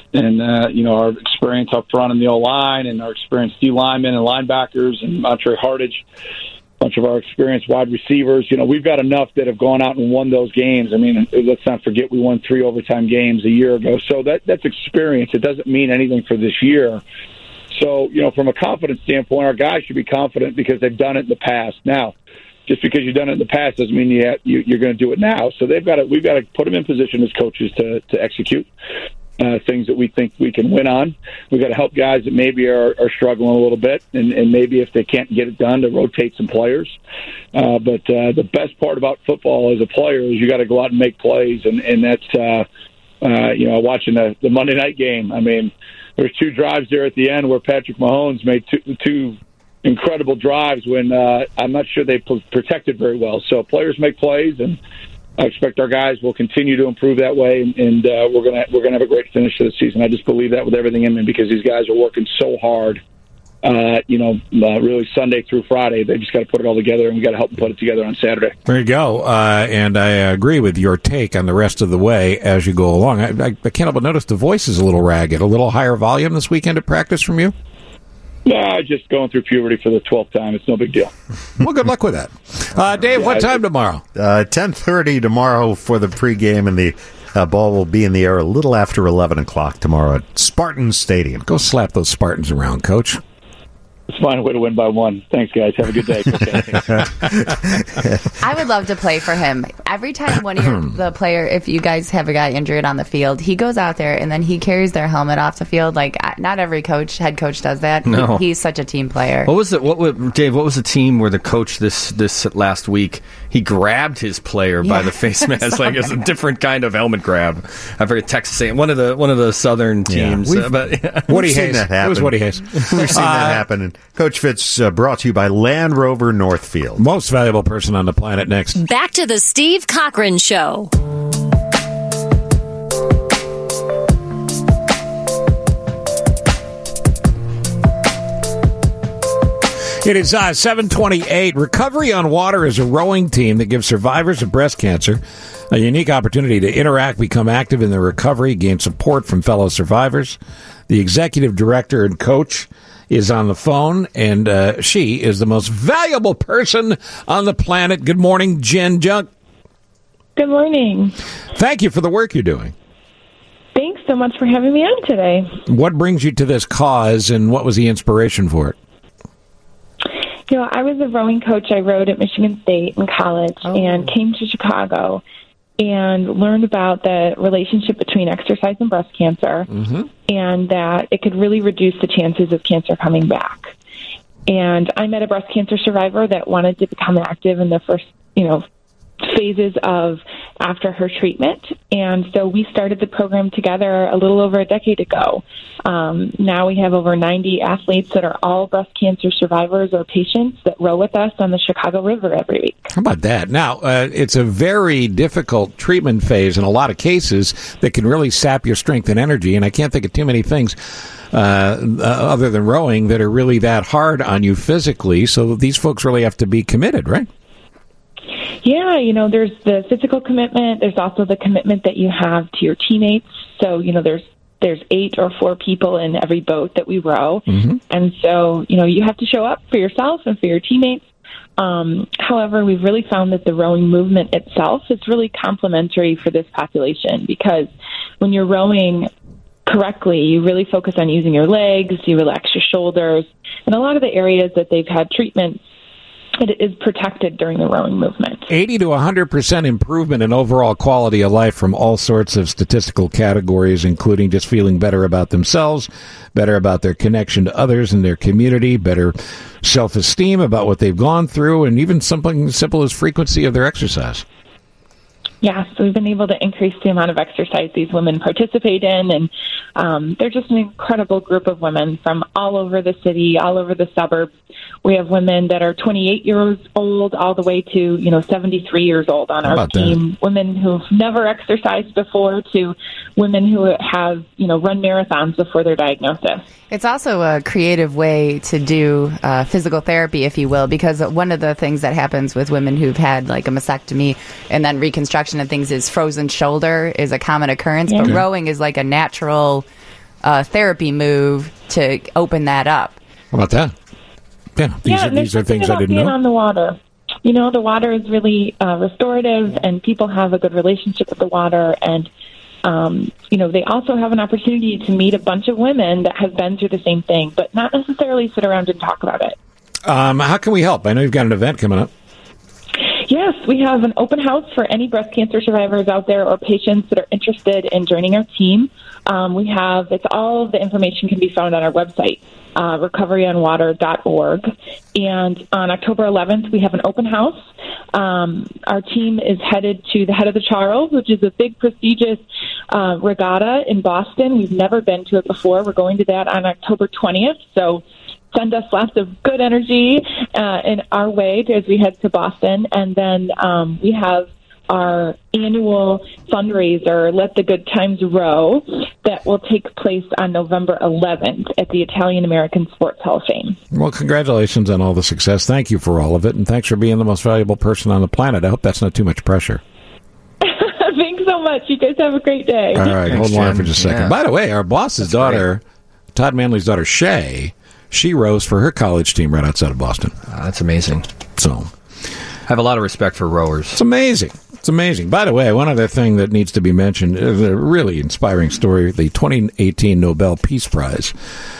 our experience up front in the O-line and our experienced D-linemen and linebackers and Montre Hardage, a bunch of our experienced wide receivers. We've got enough that have gone out and won those games. I mean, let's not forget we won 3 overtime games a year ago. So that's experience. It doesn't mean anything for this year. So, from a confidence standpoint, our guys should be confident because they've done it in the past. Now, just because you've done it in the past doesn't mean you're going to do it now. So we've got to put them in position as coaches to execute things that we think we can win on. We've got to help guys that maybe are struggling a little bit, and maybe if they can't get it done, to rotate some players. But the best part about football as a player is you got to go out and make plays, and that's watching the Monday night game. I mean, there's 2 drives there at the end where Patrick Mahomes made two incredible drives when I'm not sure they protected very well. So players make plays, and I expect our guys will continue to improve that way, and we're gonna have a great finish to the season. I just believe that with everything in me because these guys are working so hard. Really Sunday through Friday. They just got to put it all together, and we got to help them put it together on Saturday. There you go. And I agree with your take on the rest of the way as you go along. I can't help but notice the voice is a little ragged, a little higher volume this weekend at practice from you. Yeah, just going through puberty for the 12th time. It's no big deal. Well, good luck with that. Dave, what time tomorrow? 10:30 tomorrow for the pregame, and the ball will be in the air a little after 11 o'clock tomorrow at Spartan Stadium. Go slap those Spartans around, Coach. It's fine. Way to win by one. Thanks, guys. Have a good day. I would love to play for him. Every time one of the player, if you guys have a guy injured on the field, he goes out there and then he carries their helmet off the field. Like, not every head coach does that. No. He's such a team player. What was it? Dave? What was the team where the coach this last week he grabbed his player by the face mask? Like it's a different kind of helmet grab. I've heard Texas A&M, one of the Southern teams. Woody Hayes. It was Woody Hayes. We've seen that happen. And Coach Fitz brought to you by Land Rover Northfield. Most valuable person on the planet next. Back to the Steve Cochran Show. It is 7:28. Recovery on Water is a rowing team that gives survivors of breast cancer a unique opportunity to interact, become active in their recovery, gain support from fellow survivors. The executive director and coach is on the phone, and she is the most valuable person on the planet. Good morning, Jen Junk. Good morning. Thank you for the work you're doing. Thanks so much for having me on today. What brings you to this cause, and what was the inspiration for it? I was a rowing coach. I rowed at Michigan State in college and came to Chicago and learned about the relationship between exercise and breast cancer, and that it could really reduce the chances of cancer coming back. And I met a breast cancer survivor that wanted to become active in the first, phases of after her treatment. And so we started the program together a little over a decade ago. Now we have over 90 athletes that are all breast cancer survivors or patients that row with us on the Chicago River every week. How about that? Now, it's a very difficult treatment phase in a lot of cases that can really sap your strength and energy. And I can't think of too many things other than rowing that are really that hard on you physically. So these folks really have to be committed, right? Yeah, there's the physical commitment. There's also the commitment that you have to your teammates. So, there's 8 or 4 people in every boat that we row. And so, you have to show up for yourself and for your teammates. However, we've really found that the rowing movement itself is really complementary for this population because when you're rowing correctly, you really focus on using your legs, you relax your shoulders, and a lot of the areas that they've had treatment, it is protected during the rowing movement. 80 to 100% improvement in overall quality of life from all sorts of statistical categories, including just feeling better about themselves, better about their connection to others and their community, better self-esteem about what they've gone through, and even something as simple as frequency of their exercise. Yeah, so we've been able to increase the amount of exercise these women participate in, and they're just an incredible group of women from all over the city, all over the suburbs. We have women that are 28 years old all the way to, 73 years old on our team, women who've never exercised before to women who have, run marathons before their diagnosis. It's also a creative way to do physical therapy, if you will, because one of the things that happens with women who've had like a mastectomy and then reconstruction and things is frozen shoulder is a common occurrence, but rowing is like a natural therapy move to open that up. How about that? Yeah, these are things I didn't know. On the water. The water is really restorative, and people have a good relationship with the water, and they also have an opportunity to meet a bunch of women that have been through the same thing, but not necessarily sit around and talk about it. How can we help? I know you've got an event coming up. Yes, we have an open house for any breast cancer survivors out there or patients that are interested in joining our team. It's all the information can be found on our website, recoveryonwater.org. And on October 11th, we have an open house. Our team is headed to the Head of the Charles, which is a big, prestigious regatta in Boston. We've never been to it before. We're going to that on October 20th. So send us lots of good energy in our way as we head to Boston. And then we have our annual fundraiser, Let the Good Times Row, that will take place on November 11th at the Italian American Sports Hall of Fame. Well, congratulations on all the success. Thank you for all of it, and thanks for being the most valuable person on the planet. I hope that's not too much pressure. Thanks so much. You guys have a great day. All right, hold on for just a second. Yeah. By the way, our boss's daughter, Todd Manley's daughter, Shay, she rose for her college team right outside of Boston. That's amazing. So, I have a lot of respect for rowers. It's amazing. It's amazing. By the way, one other thing that needs to be mentioned is a really inspiring story. The 2018 Nobel Peace Prize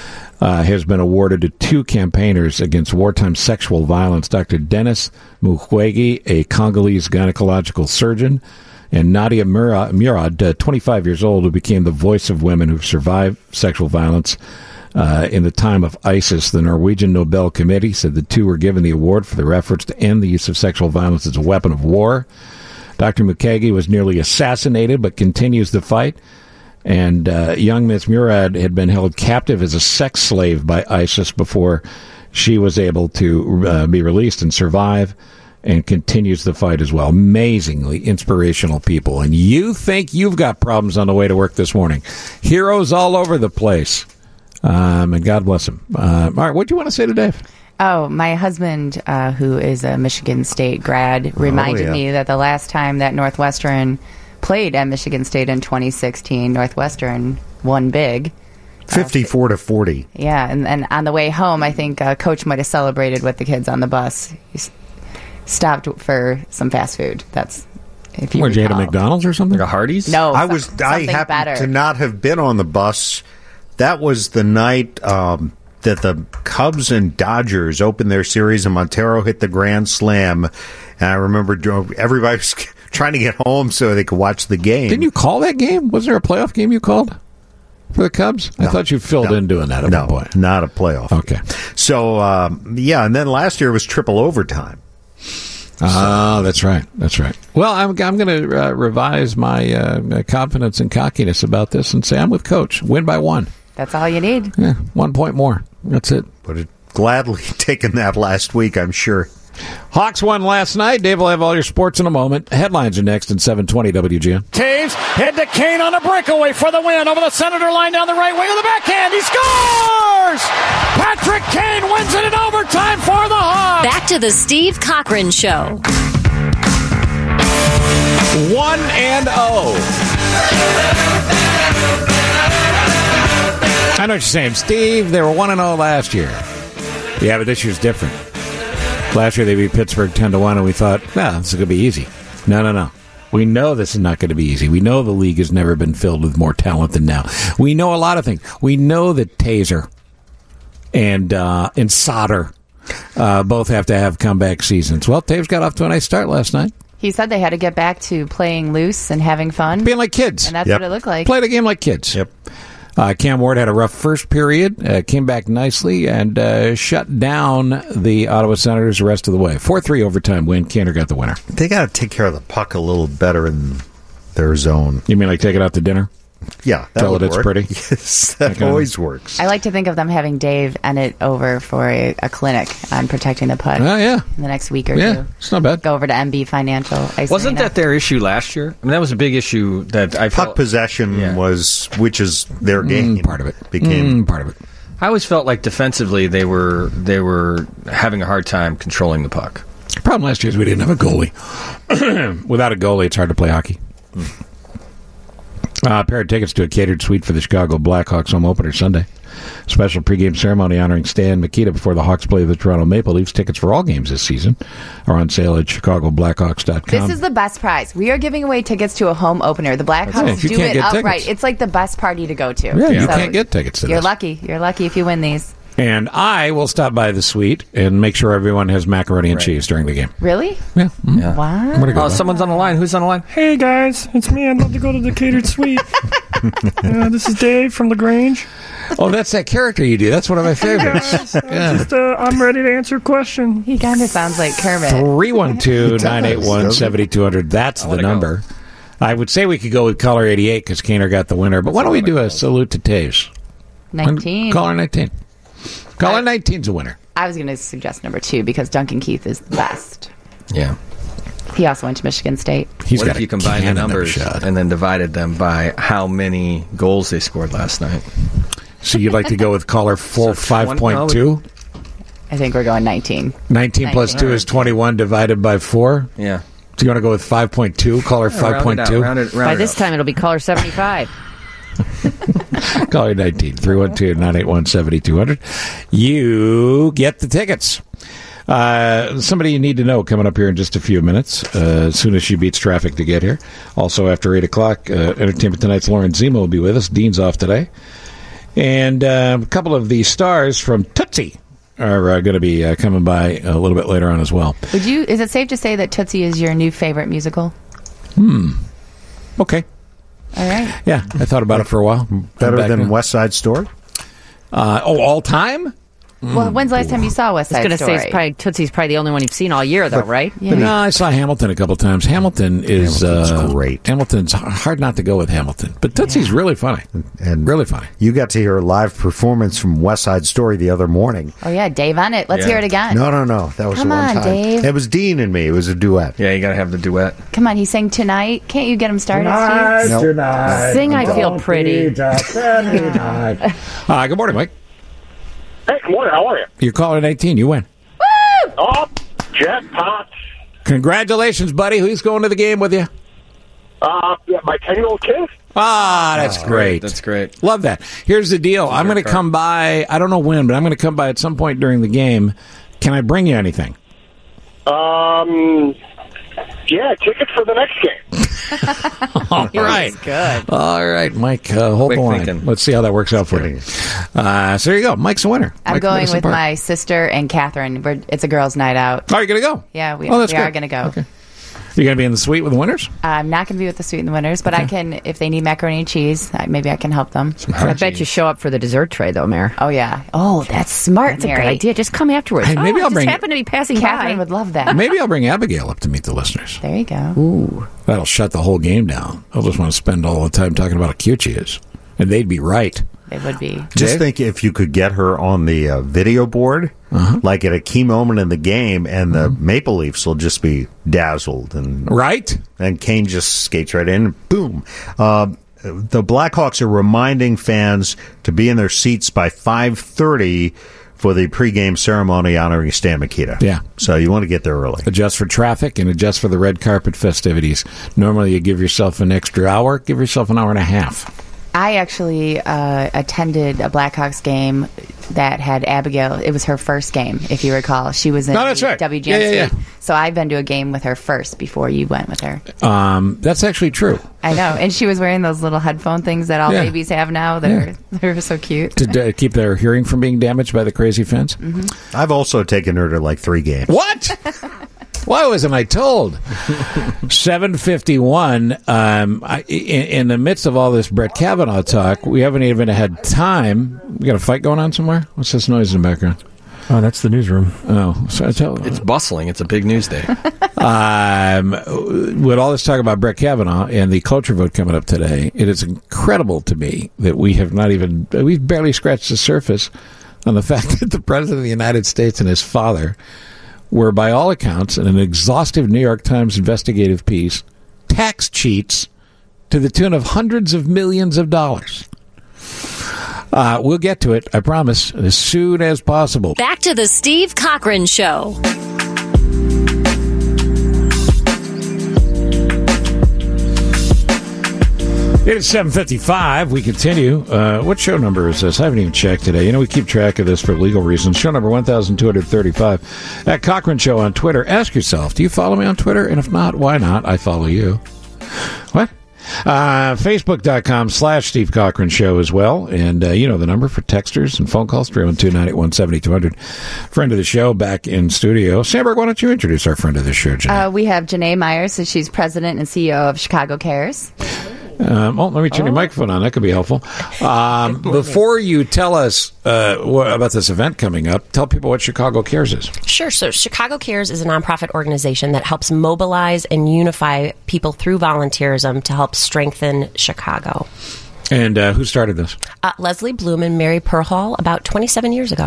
has been awarded to two campaigners against wartime sexual violence, Dr. Denis Mukwege, a Congolese gynecological surgeon, and Nadia Murad, 25 years old, who became the voice of women who've survived sexual violence in the time of ISIS. The Norwegian Nobel Committee said the two were given the award for their efforts to end the use of sexual violence as a weapon of war. Dr. Mukwege was nearly assassinated but continues the fight. And young Miss Murad had been held captive as a sex slave by ISIS before she was able to be released and survive, and continues the fight as well. Amazingly inspirational people. And you think you've got problems on the way to work this morning. Heroes all over the place. And God bless them. All right, what do you want to say to Dave? Oh, my husband, who is a Michigan State grad, reminded me that the last time that Northwestern played at Michigan State in 2016, Northwestern won big. 54-40. Yeah, and on the way home, I think Coach might have celebrated with the kids on the bus. He stopped for some fast food. That's if you Where'd you recall. at a McDonald's or something? Like a Hardee's? No, I something happened better. to not have been on the bus. That was the night that the Cubs and Dodgers opened their series, and Montero hit the grand slam. And I remember everybody was trying to get home so they could watch the game. Didn't you call that game? Was there a playoff game you called for the Cubs? I thought you filled in doing that at one point. Not a playoff. Okay. So, and then last year was triple overtime. Oh, that's right. That's right. Well, I'm going to revise my confidence and cockiness about this and say I'm with Coach. Win by one. That's all you need. Yeah, 1 point more. That's it. Would have gladly taken that last week, I'm sure. Hawks won last night. Dave will have all your sports in a moment. Headlines are next in 720 WGN. Taves head to Kane on a breakaway for the win over the Senator line down the right wing with the backhand. He scores! Patrick Kane wins it in overtime for the Hawks. Back to the Steve Cochran Show. 1-0. I know what you're saying, Steve. They were 1-0 last year. Yeah, but this year's different. Last year they beat Pittsburgh 10-1, and we thought, this is going to be easy. No. We know this is not going to be easy. We know the league has never been filled with more talent than now. We know a lot of things. We know that Taser and Sauter both have to have comeback seasons. Well, Taves got off to a nice start last night. He said they had to get back to playing loose and having fun. Being like kids. And that's what it looked like. Play the game like kids. Yep. Cam Ward had a rough first period, came back nicely, and shut down the Ottawa Senators the rest of the way. 4-3 overtime win. Cantor got the winner. They got to take care of the puck a little better in their zone. You mean like take it out to dinner? Yeah. Tell it it's work. pretty? Yes, that always works. I like to think of them having Dave and it over for a clinic on protecting the puck. Oh, yeah. In the next week or Yeah, two. it's not bad. Go over to MB Financial. Wasn't that their issue last year? I mean, that was a big issue that I felt. Puck possession was, which is their game. Part of it. Became part of it. I always felt like defensively they were having a hard time controlling the puck. The problem last year is we didn't have a goalie. Without a goalie, it's hard to play hockey. A pair of tickets to a catered suite for the Chicago Blackhawks home opener Sunday. Special pregame ceremony honoring Stan Mikita before the Hawks play the Toronto Maple Leafs. Tickets for all games this season are on sale at ChicagoBlackhawks.com. This is the best prize. We are giving away tickets to a home opener. The Blackhawks do it outright. It's like the best party to go to. Yeah, you can't get tickets to this. You're lucky. You're lucky if you win these. And I will stop by the suite and make sure everyone has macaroni and cheese during the game. Really? Yeah. Wow. Someone's on the line. Who's on the line? Hey, guys. It's me. I'd love to go to the catered suite. This is Dave from LaGrange. Oh, that's that character you do. That's one of my favorites. I'm ready to answer a question. He kind of sounds like Kermit. 312-981-7200. That's the number. I would say we could go with caller 88 because Kaner got the winner. But why don't we do a salute to Taves? 19. Caller 19. Caller 19's a winner. I was going to suggest number 2 because Duncan Keith is the best. Yeah. He also went to Michigan State. What if you combine the numbers and then divided them by how many goals they scored last night? So you'd like to go with caller 5.2? I think we're going 19. 19 plus 2 is 21 divided by 4? Yeah. So you want to go with 5.2? Caller 5.2? By this time, it'll be caller 75. Caller 19, 312-981-7200. You get the tickets. Somebody you need to know coming up here in just a few minutes, as soon as she beats traffic to get here. Also, after 8 o'clock, Entertainment Tonight's Lauren Zima will be with us. Dean's off today. And a couple of the stars from Tootsie are going to be coming by a little bit later on as well. Is it safe to say that Tootsie is your new favorite musical? Okay. All right. Yeah, I thought about it for a while. Better than West Side Story? All time? Well, when's the last time you saw West Side Story? I was going to say Tootsie's probably the only one you've seen all year, though, right? Yeah. No, I saw Hamilton a couple times. Hamilton's great. Hamilton's hard not to go with Hamilton, but Tootsie's really funny and really funny. You got to hear a live performance from West Side Story the other morning. Oh yeah, Dave on it. Let's hear it again. No, that was Come the one on, time. Dave. It was Dean and me. It was a duet. Yeah, you got to have the duet. Come on, he sang Tonight. Can't you get him started, Steve? Tonight. Sing I Feel Pretty. Good morning, Mike. Hey, good morning. How are you? You're calling 18. You win. Woo! Oh, jackpot. Congratulations, buddy. Who's going to the game with you? Yeah, my 10-year-old kid. That's great. That's great. Love that. Here's the deal. I'm going to come by. I don't know when, but I'm going to come by at some point during the game. Can I bring you anything? Yeah, tickets for the next game. All right. Good. All right, Mike, hold the line. thinking. Let's see how that works out for you. So there you go. Mike's the winner. I'm Mike going Madison with Park. my sister and Catherine. It's a girls' night out. Oh, you're going to go? Yeah, we that's are good. going to go. Okay. You going to be in the suite with the winners? I'm not going to be with the Sweet and the Winners, but I can, if they need macaroni and cheese, maybe I can help them. I bet you show up for the dessert tray, though, Mayor. Oh, yeah. Oh, that's smart, That's a Mary. good idea. Just come afterwards. Hey, maybe I'll just bring- happen to be passing Catherine by. would love that. Maybe I'll bring Abigail up to meet the listeners. There you go. Ooh. That'll shut the whole game down. I'll just want to spend all the time talking about how cute she is. And they'd be right. They would be. Just Dave? think if you could get her on the video board, like at a key moment in the game, and the Maple Leafs will just be dazzled. Right? And Kane just skates right in, and boom. The Blackhawks are reminding fans to be in their seats by 5:30 for the pregame ceremony honoring Stan Mikita. Yeah. So you want to get there early. Adjust for traffic and adjust for the red carpet festivities. Normally you give yourself an extra hour. Give yourself an hour and a half. I actually attended a Blackhawks game that had Abigail. It was her first game, if you recall. She was in that's right. WGN Yeah. So I've been to a game with her first before you went with her. That's actually true. I know. And she was wearing those little headphone things that all babies have now. They're so cute. To keep their hearing from being damaged by the crazy fence? Mm-hmm. I've also taken her to like 3 games. What? Why wasn't I told? 7:51. In the midst of all this Brett Kavanaugh talk, we haven't even had time. We got a fight going on somewhere? What's this noise in the background? Oh, that's the newsroom. Oh, so It's bustling. It's a big news day. With all this talk about Brett Kavanaugh and the cloture vote coming up today, it is incredible to me that we've barely scratched the surface on the fact that the President of the United States and his father were, by all accounts, in an exhaustive New York Times investigative piece, tax cheats to the tune of hundreds of millions of dollars. We'll get to it, I promise, as soon as possible. Back to the Steve Cochran Show. It is 7:55. We continue. What show number is this? I haven't even checked today. You know, we keep track of this for legal reasons. Show number 1235. At Cochran Show on Twitter. Ask yourself, do you follow me on Twitter? And if not, why not? I follow you. What? Facebook.com/Steve Cochran Show as well. And you know the number for texters and phone calls, 312-981-7200. Friend of the show back in studio. Sandberg, why don't you introduce our friend of the show, Janae? We have Janae Myers, so she's president and CEO of Chicago Cares. Let me turn your microphone on. That could be helpful. Before you tell us about this event coming up, tell people what Chicago Cares is. Sure. So Chicago Cares is a nonprofit organization that helps mobilize and unify people through volunteerism to help strengthen Chicago. And who started this? Leslie Bloom and Mary Perhall about 27 years ago.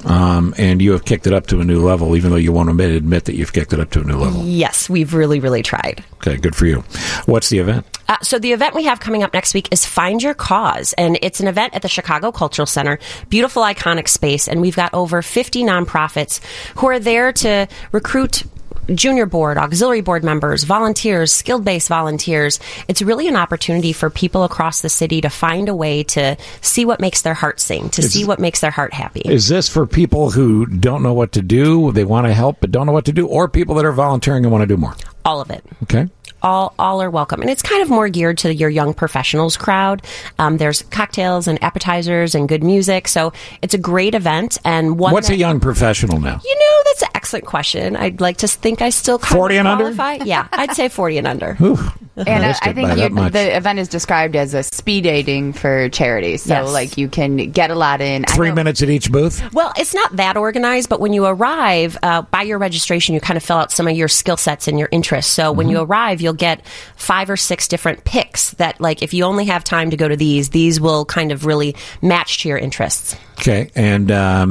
and you have kicked it up to a new level, even though you won't admit that you've kicked it up to a new level. Yes, we've really, really tried. Okay, good for you. What's the event? So the event we have coming up next week is Find Your Cause, and it's an event at the Chicago Cultural Center. Beautiful, iconic space, and we've got over 50 nonprofits who are there to recruit junior board, auxiliary board members, volunteers, skilled-based volunteers. It's really an opportunity for people across the city to find a way to see what makes their heart sing, to see what makes their heart happy. Is this for people who don't know what to do, they want to help but don't know what to do, or people that are volunteering and want to do more? All of it. Okay. All are welcome. And it's kind of more geared to your young professionals crowd. There's cocktails and appetizers and good music. So it's a great event. And what's a young professional now? You know, that's an excellent question. I'd like to think I still 40 and qualify. Under? Yeah, I'd say 40 and under. And I think the event is described as a speed dating for charity. So, like, you can get a lot in. 3 minutes at each booth? Well, it's not that organized, but when you arrive, by your registration, you kind of fill out some of your skill sets and your interests. So when you arrive, you'll get 5 or 6 different picks that, like, if you only have time to go to these will kind of really match to your interests. Okay, and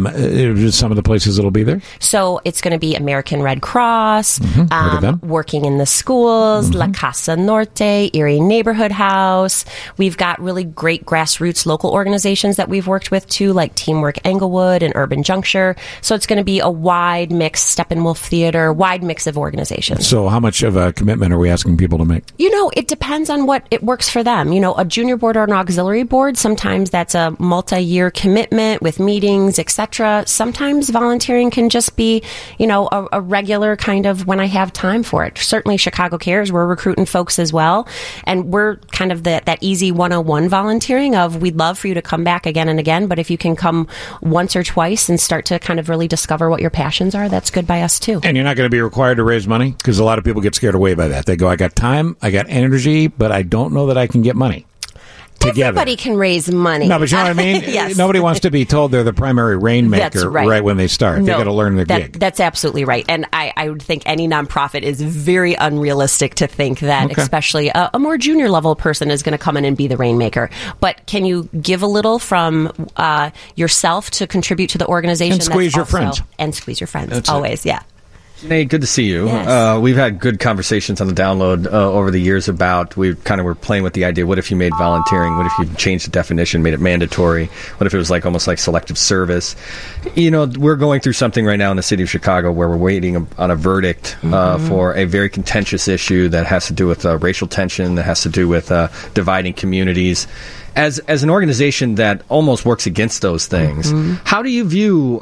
some of the places that'll be there? So it's going to be American Red Cross, Heard of them. Working in the Schools, La Casa Norte, Erie Neighborhood House. We've got really great grassroots local organizations that we've worked with too, like Teamwork Englewood and Urban Juncture. So it's going to be a wide mix, Steppenwolf Theater, wide mix of organizations. So how much of a commitment are we asking people to make? You know, it depends on what it works for them. You know, a junior board or an auxiliary board, sometimes that's a multi-year commitment with meetings, etc. Sometimes volunteering can just be, you know, a regular kind of when I have time for it. Certainly Chicago Cares, we're recruiting folks as well. And we're kind of that easy 101 volunteering of we'd love for you to come back again and again, but if you can come once or twice and start to kind of really discover what your passions are, that's good by us too. And you're not going to be required to raise money? Because a lot of people get scared away by that. They go, I got time, I got energy, but I don't know that I can get money. Together. Everybody can raise money. No, but you know what I mean? Yes. Nobody wants to be told they're the primary rainmaker That's right. when they start. They got to learn their gig. That's absolutely right. And I would think any nonprofit is very unrealistic to think that, especially a more junior level person is going to come in and be the rainmaker. But can you give a little from yourself to contribute to the organization? And squeeze your friends. And squeeze your friends. That's always, yeah. Nate, good to see you. Yes. We've had good conversations on the download over the years about, we kind of were playing with the idea, what if you made volunteering, what if you changed the definition, made it mandatory, what if it was like almost like selective service? You know, we're going through something right now in the city of Chicago where we're waiting on a verdict for a very contentious issue that has to do with racial tension, that has to do with dividing communities. As an organization that almost works against those things, how do you view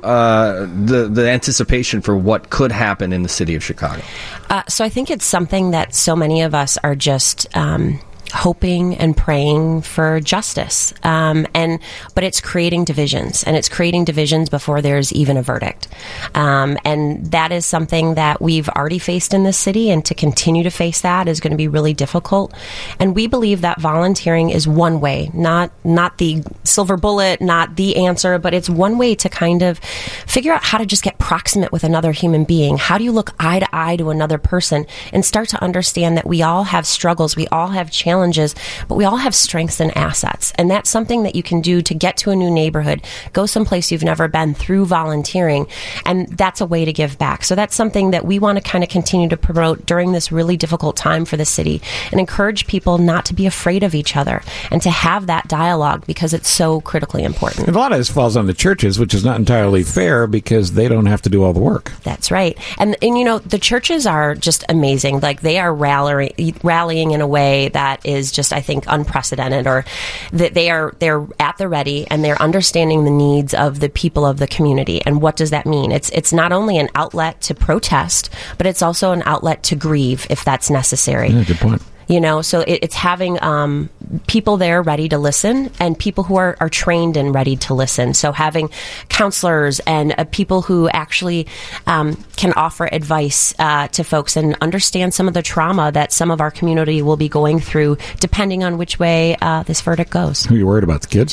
the anticipation for what could happen in the city of Chicago? So I think it's something that so many of us are just hoping and praying for justice. But it's creating divisions, and it's creating divisions before there's even a verdict. And that is something that we've already faced in this city, and to continue to face that is going to be really difficult. And we believe that volunteering is one way, not the silver bullet, not the answer, but it's one way to kind of figure out how to just get proximate with another human being. How do you look eye to eye to another person and start to understand that we all have struggles, we all have challenges, but we all have strengths and assets. And that's something that you can do to get to a new neighborhood, go someplace you've never been through volunteering. And that's a way to give back. So that's something that we want to kind of continue to promote during this really difficult time for the city, and encourage people not to be afraid of each other and to have that dialogue, because it's so critically important. And a lot of this falls on the churches, which is not entirely fair because they don't have to do all the work. That's right. And you know, the churches are just amazing. Like, they are rallying in a way that is just, I think, unprecedented, or that they're at the ready, and they're understanding the needs of the people of the community. And what does that mean? It's not only an outlet to protest, but it's also an outlet to grieve if that's necessary. Yeah, good point. You know, so it's having people there ready to listen, and people who are trained and ready to listen. So having counselors and people who actually can offer advice to folks and understand some of the trauma that some of our community will be going through, depending on which way this verdict goes. Are you worried about the kids?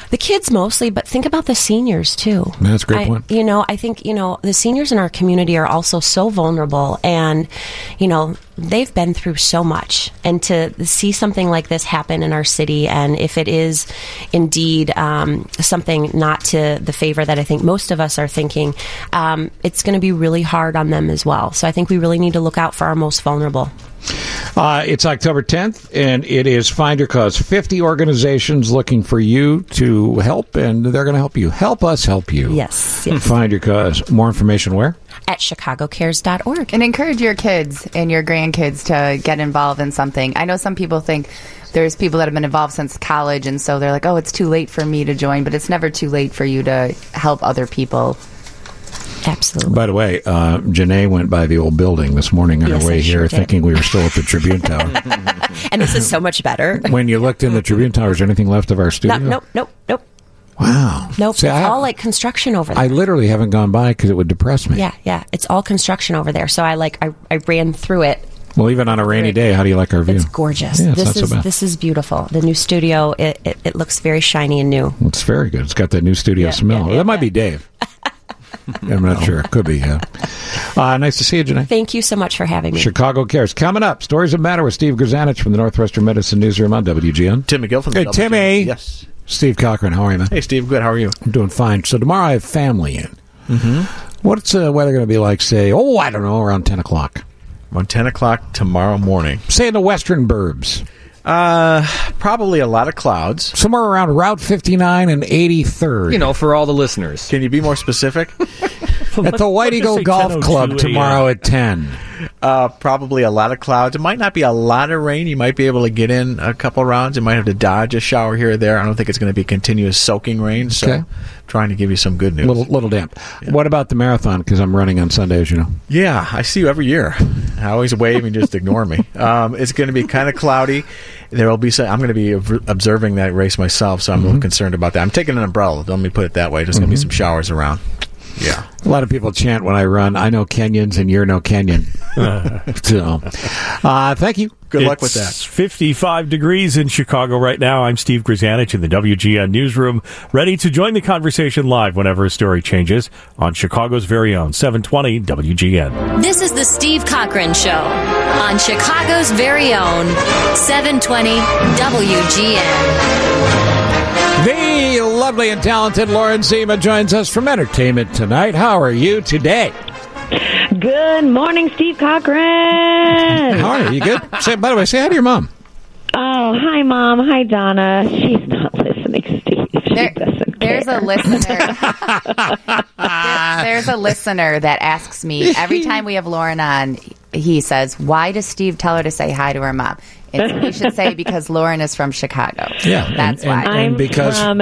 The kids mostly, but think about the seniors too. That's a great point. I think, the seniors in our community are also so vulnerable, and, they've been through so much. And to see something like this happen in our city, and if it is indeed something not to the favor that I think most of us are thinking, it's going to be really hard on them as well. So I think we really need to look out for our most vulnerable. It's October 10th, and it is Find Your Cause. 50 organizations looking for you to help, and they're going to help you. Help us help you. Yes. Find Your Cause. More information where? At chicagocares.org. And encourage your kids and your grandkids to get involved in something. I know some people think there's people that have been involved since college, and so they're like, oh, it's too late for me to join, but it's never too late for you to help other people. Absolutely. By the way, Janae went by the old building this morning on her way here, thinking we were still at the Tribune Tower. And this is so much better. When you looked in the Tribune Tower, is there anything left of our studio? Nope. Wow. Nope. See, it's all like construction over there. I literally haven't gone by because it would depress me. Yeah. It's all construction over there. So I ran through it. Well, even on a rainy day, how do you like our view? It's gorgeous. Yeah, it's not so bad. This is beautiful. The new studio, it looks very shiny and new. It's very good. It's got that new studio smell. That might be Dave. I'm not sure. Could be, yeah. Nice to see you, Janae. Thank you so much for having me. Chicago Cares. Coming up, Stories That Matter with Steve Grzanich from the Northwestern Medicine Newsroom on WGN. Tim McGill from the Hey, Timmy. Yes. Steve Cochran, how are you, man? Hey, Steve. Good. How are you? I'm doing fine. So tomorrow I have family in. Mm-hmm. What's the weather going to be like, say, I don't know, around 10 o'clock? Around 10 o'clock tomorrow morning. Say in the western burbs. Probably a lot of clouds. Somewhere around Route 59 and 83rd. For all the listeners. Can you be more specific? At the White Eagle Golf Club tomorrow at 10. Probably a lot of clouds. It might not be a lot of rain. You might be able to get in a couple rounds. You might have to dodge a shower here or there. I don't think it's going to be continuous soaking rain. So I'm trying to give you some good news. Little damp. Yeah. What about the marathon? Because I'm running on Sunday, as you know. Yeah, I see you every year. I always wave and just ignore me. It's going to be kind of cloudy. There will be I'm going to be observing that race myself, so I'm a little concerned about that. I'm taking an umbrella. Let me put it that way. There's going to be some showers around. Yeah. A lot of people chant when I run, I know Kenyans and you're no Kenyan. So, thank you. Good luck with that. It's 55 degrees in Chicago right now. I'm Steve Grzanich in the WGN Newsroom, ready to join the conversation live whenever a story changes on Chicago's very own 720 WGN. This is the Steve Cochran Show on Chicago's very own 720 WGN. The lovely and talented Lauren Zima joins us from Entertainment Tonight. How are you today? Good morning, Steve Cochran. How are you? You good? By the way, say hi to your mom. Oh, hi, Mom. Hi, Donna. She's not listening, Steve. She doesn't There's care. a listener. There's a listener that asks me every time we have Lauren on. He says, "Why does Steve tell her to say hi to her mom?" And we should say because Lauren is from Chicago. Yeah, that's why. I'm because from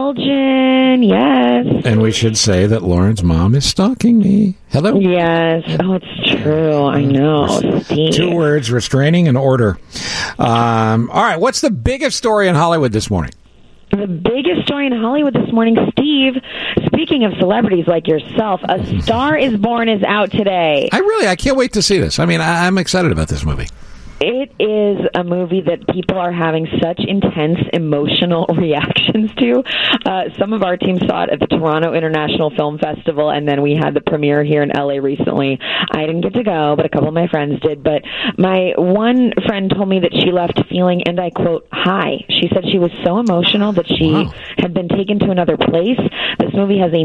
Elgin. Yes. And we should say that Lauren's mom is stalking me. Hello. Yes. Oh, it's true. I know. Steve. 2 words: restraining and order. All right. What's the biggest story in Hollywood this morning? The biggest story in Hollywood this morning, Steve, speaking of celebrities like yourself, A Star is Born is out today. I can't wait to see this. I mean, I'm excited about this movie. It is a movie that people are having such intense emotional reactions to. Some of our team saw it at the Toronto International Film Festival, and then we had the premiere here in LA recently. I didn't get to go, but a couple of my friends did. But my one friend told me that she left feeling, and I quote, high. She said she was so emotional that she had been taken to another place. This movie has a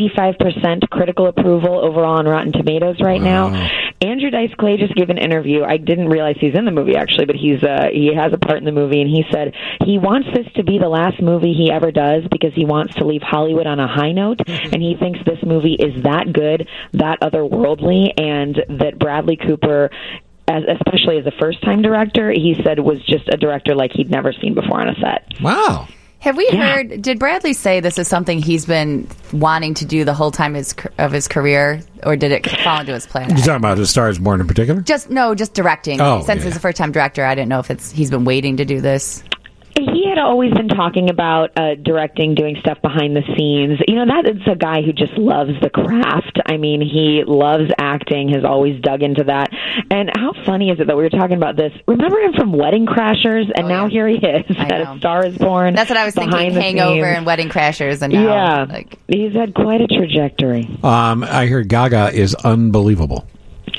95% critical approval overall on Rotten Tomatoes right now. Andrew Dice Clay just gave an interview. I didn't realize he's in the movie, actually, but he has a part in the movie, and he said he wants this to be the last movie he ever does because he wants to leave Hollywood on a high note, and he thinks this movie is that good, that otherworldly, and that Bradley Cooper, especially as a first-time director, he said was just a director like he'd never seen before on a set. Wow. Have we heard, did Bradley say this is something he's been wanting to do the whole time of his career, or did it fall into his plan? You're talking about A Star is Born in particular? Just directing. Oh, Since he's a first-time director, I didn't know if he's been waiting to do this. He had always been talking about directing, doing stuff behind the scenes. You know, that is a guy who just loves the craft. I mean, he loves acting, has always dug into that. And how funny is it that we were talking about this? Remember him from Wedding Crashers? And now here he is at A Star is Born. That's what I was thinking, Hangover and Wedding Crashers. And now, he's had quite a trajectory. I heard Gaga is unbelievable.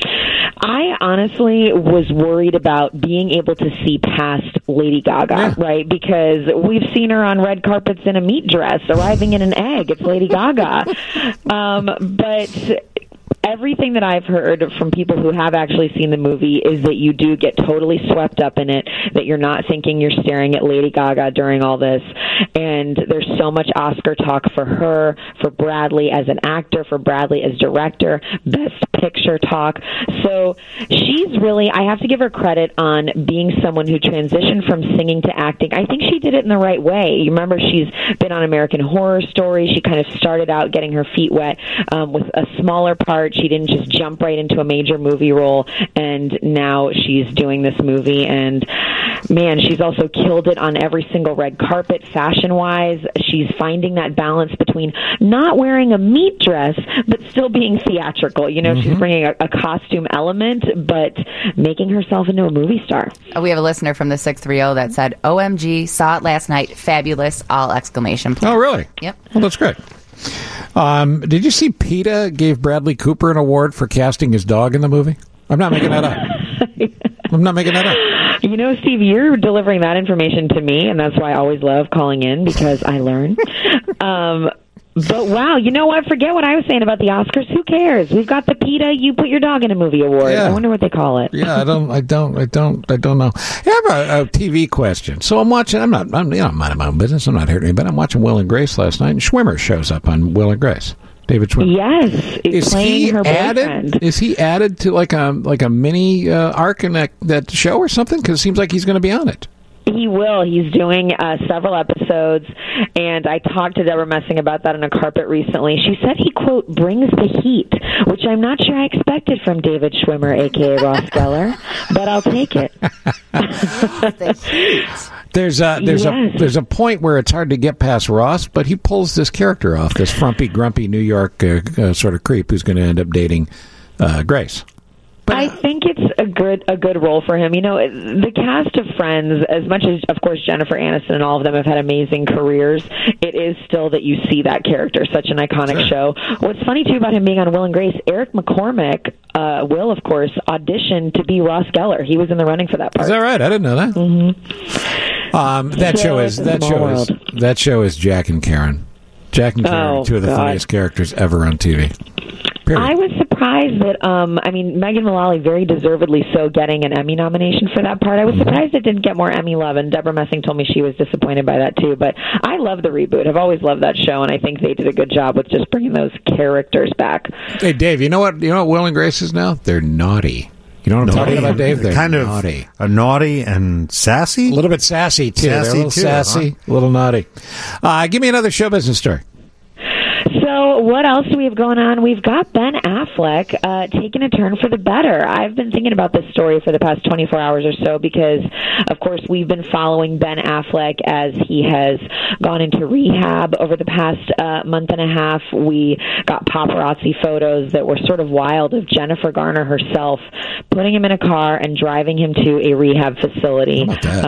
I honestly was worried about being able to see past Lady Gaga, right? Because we've seen her on red carpets in a meat dress, arriving in an egg. It's Lady Gaga. But everything that I've heard from people who have actually seen the movie is that you do get totally swept up in it, that you're not thinking you're staring at Lady Gaga during all this. And there's so much Oscar talk for her, for Bradley as an actor, for Bradley as director, Best Picture talk. So she's really, I have to give her credit on being someone who transitioned from singing to acting. I think she did it in the right way. You remember she's been on American Horror Story. She kind of started out getting her feet wet with a smaller part. She didn't just jump right into a major movie role, and now she's doing this movie. And man, she's also killed it on every single red carpet, fashion-wise. She's finding that balance between not wearing a meat dress, but still being theatrical. You know, she's bringing a costume element, but making herself into a movie star. We have a listener from the 630 that said, OMG, saw it last night, fabulous, all exclamation points. Oh, really? Yep. Well, that's great. Did you see PETA gave Bradley Cooper an award for casting his dog in the movie? I'm not making that up. I'm not making that up. You know, Steve, you're delivering that information to me, and that's why I always love calling in, because I learn. But wow, you know what? Forget what I was saying about the Oscars. Who cares? We've got the PETA You Put Your Dog in a Movie award. Yeah. I wonder what they call it. Yeah, I don't know. I have a TV question. So I'm watching. I'm minding my own business. I'm not hurting anybody. I'm watching Will and Grace last night, and Schwimmer shows up on Will and Grace. David Schwimmer. Yes, is he her added? boyfriend. Is he added to like a mini arc in that show or something? Because it seems like he's going to be on it. He will. He's doing several episodes, and I talked to Deborah Messing about that on a carpet recently. She said he, quote, brings the heat, which I'm not sure I expected from David Schwimmer, a.k.a. Ross Geller, but I'll take it. There's a point where it's hard to get past Ross, but he pulls this character off, this frumpy, grumpy New York sort of creep who's going to end up dating Grace. I think it's a good role for him. You know, the cast of Friends, as much as, of course, Jennifer Aniston and all of them have had amazing careers, it is still that you see that character, such an iconic show. What's funny, too, about him being on Will and Grace, Eric McCormack, Will, of course, auditioned to be Ross Geller. He was in the running for that part. Is that right? I didn't know that. Mm-hmm. That show is Jack and Karen. Jack and Karen, two of the funniest characters ever on TV. Period. I was surprised that, Megan Mullally, very deservedly so, getting an Emmy nomination for that part. I was surprised it didn't get more Emmy love, and Deborah Messing told me she was disappointed by that, too. But I love the reboot. I've always loved that show, and I think they did a good job with just bringing those characters back. Hey, Dave, you know what Will and Grace is now? They're naughty. You know what I'm talking about, Dave? They're kind of naughty. Naughty and sassy? A little bit sassy, too. They're a little sassy, huh? a little naughty. Give me another show business story. So what else do we have going on? We've got Ben Affleck taking a turn for the better. I've been thinking about this story for the past 24 hours or so because, of course, we've been following Ben Affleck as he has gone into rehab over the past month and a half. We got paparazzi photos that were sort of wild of Jennifer Garner herself putting him in a car and driving him to a rehab facility.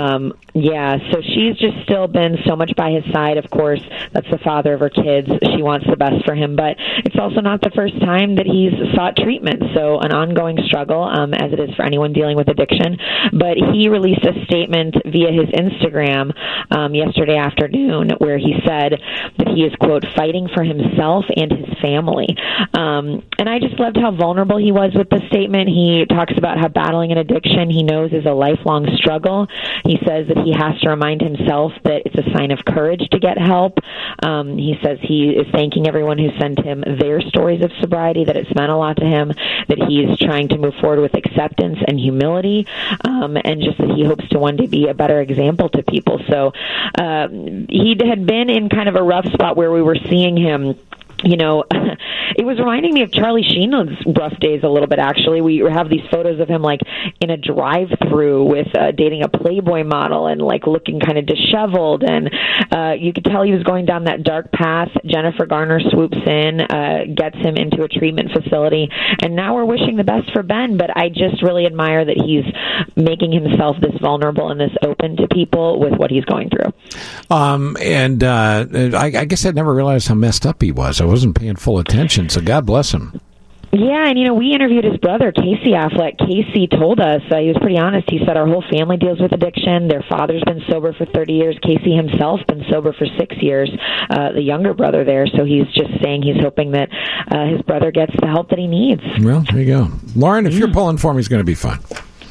So she's just still been so much by his side. Of course, that's the father of her kids. She wants the best for him, but it's also not the first time that he's sought treatment, so an ongoing struggle, as it is for anyone dealing with addiction. But he released a statement via his Instagram yesterday afternoon where he said that he is, quote, fighting for himself and his family. And I just loved how vulnerable he was with the statement. He talks about how battling an addiction he knows is a lifelong struggle. He says that he has to remind himself that it's a sign of courage to get help. He says he is thanking everyone who sent him their stories of sobriety, that it's meant a lot to him, that he's trying to move forward with acceptance and humility, and just that he hopes to one day be a better example to people. So he had been in kind of a rough spot where we were seeing him, you know, it was reminding me of Charlie Sheen's rough days a little bit, actually. We have these photos of him, like, in a drive-through with dating a Playboy model and, like, looking kind of disheveled. And you could tell he was going down that dark path. Jennifer Garner swoops in, gets him into a treatment facility. And now we're wishing the best for Ben, but I just really admire that he's making himself this vulnerable and this open to people with what he's going through. I guess I never realized how messed up he was. I wasn't paying full attention, so God bless him. Yeah, and, we interviewed his brother, Casey Affleck. Casey told us, he was pretty honest. He said our whole family deals with addiction. Their father's been sober for 30 years. Casey himself been sober for 6 years, the younger brother there. So he's just saying he's hoping that his brother gets the help that he needs. Well, there you go. Lauren, if you're pulling for him, he's going to be fine.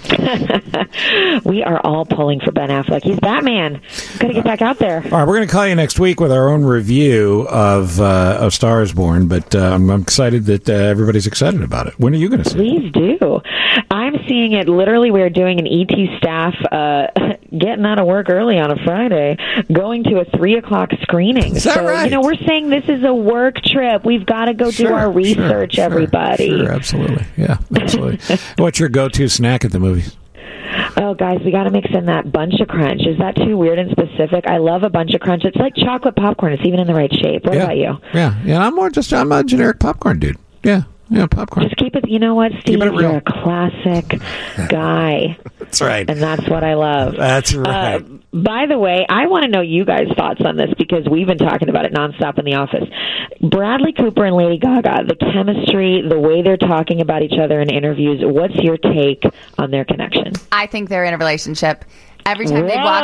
We are all pulling for Ben Affleck. He's Batman. Got to get back out there. All right, we're going to call you next week with our own review of Star is Born, but I'm excited that everybody's excited about it. When are you going to see it? Please do. I'm seeing it. Literally, we're doing an ET staff getting out of work early on a Friday, going to a 3:00 screening. Is that right? We're saying this is a work trip. We've got to go do our research, everybody. Sure, absolutely. Yeah, absolutely. What's your go-to snack at the movies? Oh, guys, we got to mix in that Bunch of Crunch. Is that too weird and specific? I love a Bunch of Crunch. It's like chocolate popcorn. It's even in the right shape. What about you? Yeah. I'm a generic popcorn dude. Yeah, popcorn. Just keep it, you know what, Steve? You're a classic guy. That's right. And that's what I love. That's right. By the way, I want to know you guys' thoughts on this because we've been talking about it nonstop in the office. Bradley Cooper and Lady Gaga, the chemistry, the way they're talking about each other in interviews, what's your take on their connection? I think they're in a relationship. Every time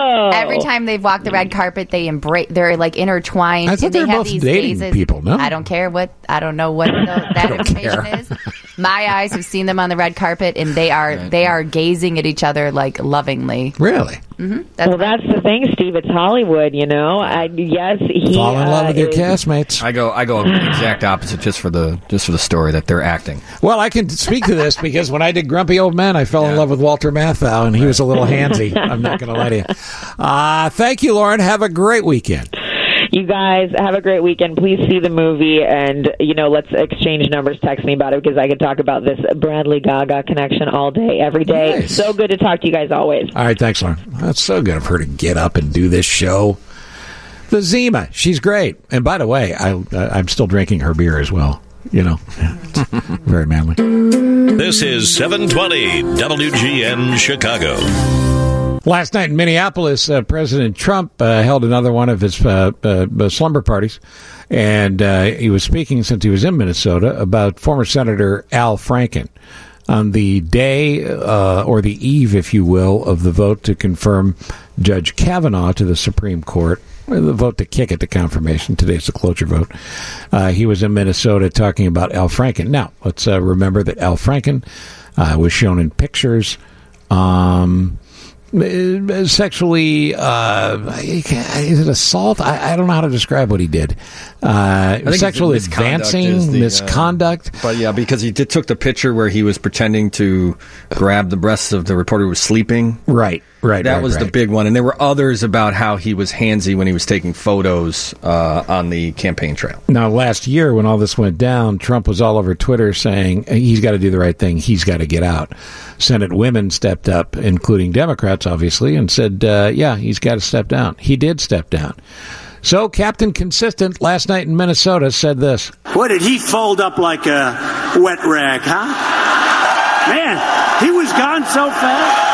they've walked the red carpet, they're like intertwined. I thought and they they were have both these dating gazes. people. No, I don't know what that information is. My eyes have seen them on the red carpet, and they are gazing at each other like lovingly. Really? Mm-hmm. That's the thing, Steve. It's Hollywood, you know. Yes, he fall in love with your castmates. I go exact opposite just for the story that they're acting. Well, I can speak to this because when I did Grumpy Old Men, I fell in love with Walter Matthau, and he was a little handsy. I'm not going to lie to you. Thank you, Lauren. Have a great weekend. You guys have a great weekend. Please see the movie, and let's exchange numbers. Text me about it because I could talk about this Bradley Gaga connection all day, every day. Nice. So good to talk to you guys always. All right, thanks, Lauren. That's so good of her to get up and do this show. The Zima, she's great. And by the way, I'm still drinking her beer as well. It's very manly. This is 720 WGN Chicago. Last night in Minneapolis, President Trump held another one of his slumber parties, and he was speaking, since he was in Minnesota, about former Senator Al Franken on the day, or the eve, if you will, of the vote to confirm Judge Kavanaugh to the Supreme Court, or the vote to kick it to confirmation. Today's the closure vote. He was in Minnesota talking about Al Franken. Now, let's remember that Al Franken was shown in pictures sexually, is it assault? I don't know how to describe what he did. Sexual advancing, misconduct. But yeah, because he took the picture where he was pretending to grab the breasts of the reporter who was sleeping. Right. That was the big one. And there were others about how he was handsy when he was taking photos on the campaign trail. Now, last year when all this went down, Trump was all over Twitter saying he's got to do the right thing. He's got to get out. Senate women stepped up, including Democrats, obviously, and said, he's got to step down. He did step down. So Captain Consistent last night in Minnesota said this. What, did he fold up like a wet rag, huh? Man, he was gone so fast.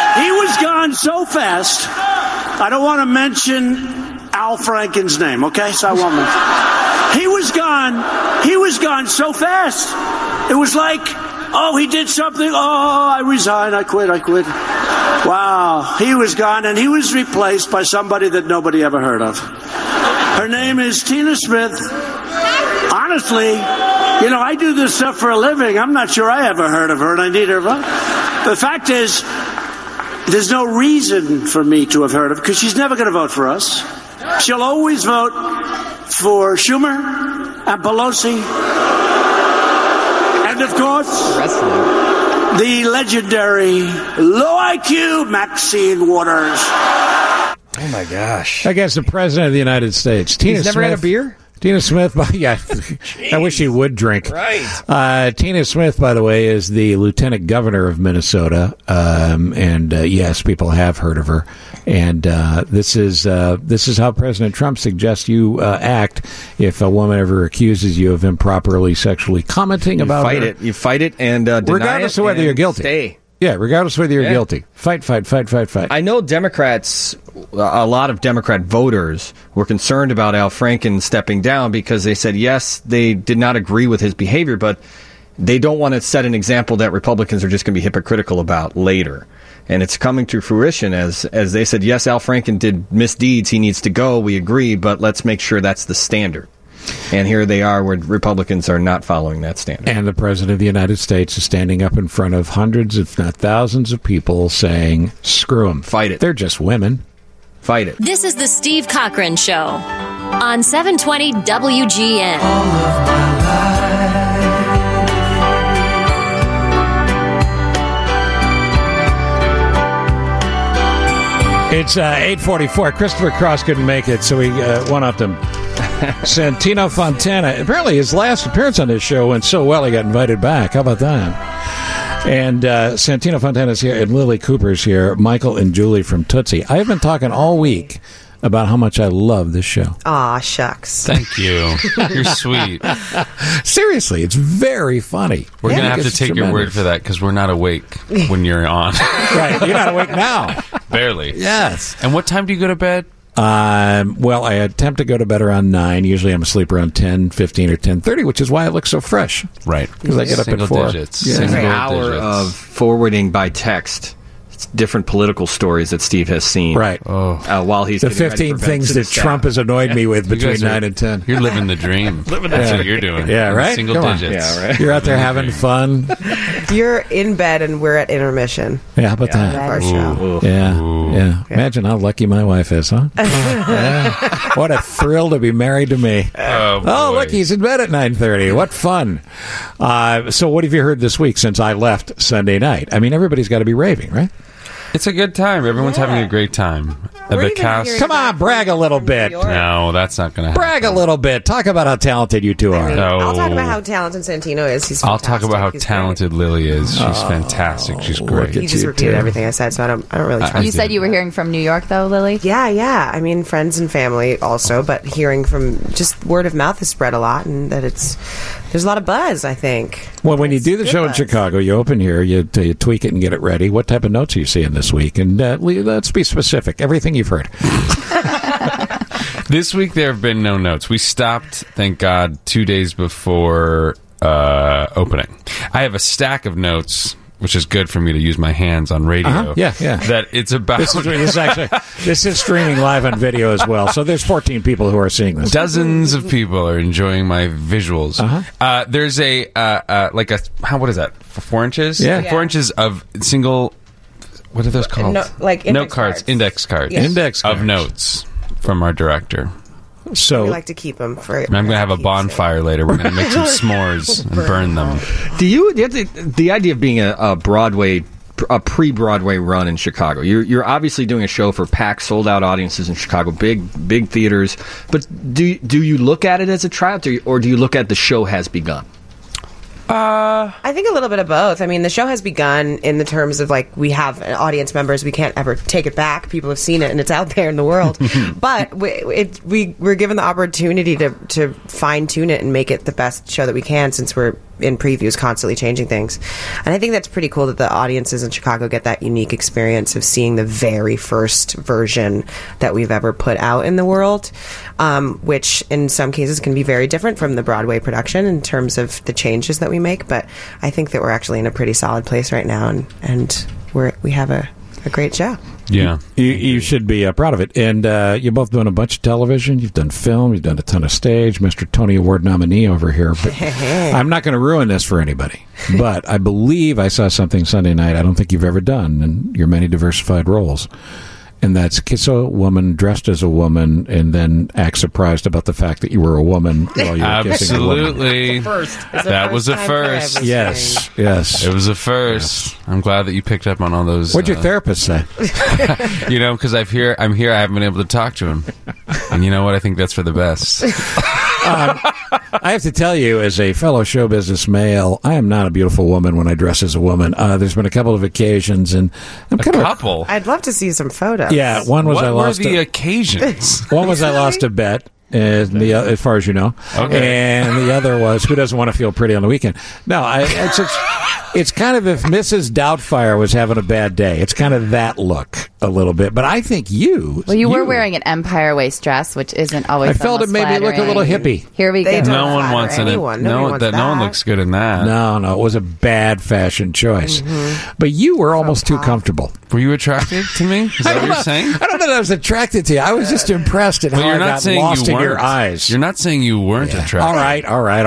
I don't want to mention Al Franken's name, okay? So I won't mention. He was gone so fast. It was like, he did something. I resign. I quit. Wow. He was gone, and he was replaced by somebody that nobody ever heard of. Her name is Tina Smith. Honestly, I do this stuff for a living. I'm not sure I ever heard of her, and I need her vote. The fact is, there's no reason for me to have heard of her, because she's never going to vote for us. She'll always vote for Schumer and Pelosi. And, of course, the legendary low IQ Maxine Waters. Oh, my gosh. I guess the President of the United States. Tina He's never Smith, had a beer? Tina Smith, I wish he would drink. Right. Tina Smith, by the way, is the lieutenant governor of Minnesota, and yes, people have heard of her. And this is how President Trump suggests you act if a woman ever accuses you of improperly sexually commenting about her. You fight it and deny regardless it of whether you're guilty. Stay. Yeah, regardless of whether you're guilty. Fight. I know Democrats, a lot of Democrat voters were concerned about Al Franken stepping down because they said, yes, they did not agree with his behavior, but they don't want to set an example that Republicans are just going to be hypocritical about later. And it's coming to fruition as they said, yes, Al Franken did misdeeds. He needs to go. We agree, but let's make sure that's the standard. And here they are where Republicans are not following that standard. And the President of the United States is standing up in front of hundreds, if not thousands of people saying, screw them. Fight it. They're just women. Fight it. This is the Steve Cochran Show on 720 WGN. It's 8:44. Christopher Cross couldn't make it, so we one-upped him. Santino Fontana. Apparently his last appearance on this show went so well he got invited back. How about that? And Santino Fontana's here, and Lily Cooper's here, Michael and Julie from Tootsie. I have been talking all week about how much I love this show. Aw, shucks. Thank you. You're sweet. Seriously, it's very funny. We're going to have to take your word for that because we're not awake when you're on. Right, you're not awake now. Barely. Yes. And what time do you go to bed? Well, I attempt to go to bed around 9. Usually I'm asleep around 10, 15, or 10:30, which is why I look so fresh. Right. Because I get up at 4. Digits. Yeah. An hour of forwarding by text different political stories that Steve has seen. Right. While he's the 15 things that Trump has annoyed me with between 9 and 10. You're living the dream. That's what you're doing. Yeah, right? Single digits. Yeah, right. You're out there having fun. You're in bed and we're at intermission. Yeah, how about that? Of our show. Yeah. Imagine how lucky my wife is, huh? Yeah. What a thrill to be married to me. Oh, look, he's in bed at 9:30. What fun. So what have you heard this week since I left Sunday night? I mean, everybody's got to be raving, right? It's a good time. Everyone's having a great time. The cast. Come on, brag a little bit. No, that's not going to happen. Brag a little bit. Talk about how talented you two are. No. I'll talk about how talented Santino is. He's I'll fantastic. talk about how He's talented Lily is. She's fantastic. She's great. You just repeated everything I said, so I don't really trust You said you were hearing from New York, though, Lily? Yeah. I mean, friends and family also, but hearing from just word of mouth has spread a lot, and that there's a lot of buzz, I think. Well, when you do the show in Chicago, you open here, you tweak it and get it ready. What type of notes are you seeing this week? And let's be specific. Everything you've heard. This week there have been no notes. We stopped, thank God, 2 days before opening. I have a stack of notes, which is good for me to use my hands on radio. Uh-huh. Yeah. That it's about. This is streaming live on video as well. So there's 14 people who are seeing this. Dozens of people are enjoying my visuals. Uh-huh. There's what is that? 4 inches? Yeah. 4 inches of single. What are those called? Index cards. Index cards. Yes. Index cards of notes from our director. So we like to keep them for. I'm going to have a bonfire later. We're going to make some s'mores and burn them. Do you the idea of being a pre-Broadway run in Chicago? You're obviously doing a show for packed, sold-out audiences in Chicago, big theaters. But do you look at it as a tryout, or do you look at the show has begun? I think a little bit of both. I mean, the show has begun in the terms of we have audience members. We can't ever take it back. People have seen it and it's out there in the world. But we're given the opportunity to fine tune it and make it the best show that we can, since we're in previews constantly changing things. And I think that's pretty cool that the audiences in Chicago get that unique experience of seeing the very first version that we've ever put out in the world, which in some cases can be very different from the Broadway production in terms of the changes that we make. But I think that we're actually in a pretty solid place right now, and we have a great show. Yeah. You should be proud of it. And you've both done a bunch of television. You've done film. You've done a ton of stage. Mr. Tony Award nominee over here. But I'm not going to ruin this for anybody. But I believe I saw something Sunday night I don't think you've ever done in your many diversified roles. And that's kiss a woman dressed as a woman and then act surprised about the fact that you were a woman while you were kissing a woman. Absolutely. That was a first. Yes. It was a first. Yes. I'm glad that you picked up on all those. What'd your therapist say? Because I'm here, I haven't been able to talk to him. And you know what? I think that's for the best. I have to tell you, as a fellow show business male, I am not a beautiful woman when I dress as a woman. There's been a couple of occasions, and I'm kind of couple. I'd love to see some photos. Yeah, one was what I lost. What were the occasions? One was I lost a bet. As far as you know, and the other was who doesn't want to feel pretty on the weekend. No, it's kind of if Mrs. Doubtfire was having a bad day. It's kind of that look a little bit. But I think you were wearing an empire waist dress, which isn't always. I felt it made me look a little hippie. Here we go. No one wants it. No one looks good in that. No, it was a bad fashion choice. Mm-hmm. But you were almost too comfortable. Were you attracted to me? Is that what you're saying? I don't know that I was attracted to you. I was just impressed at how I got lost in your eyes. You're not saying you weren't attracted. All right.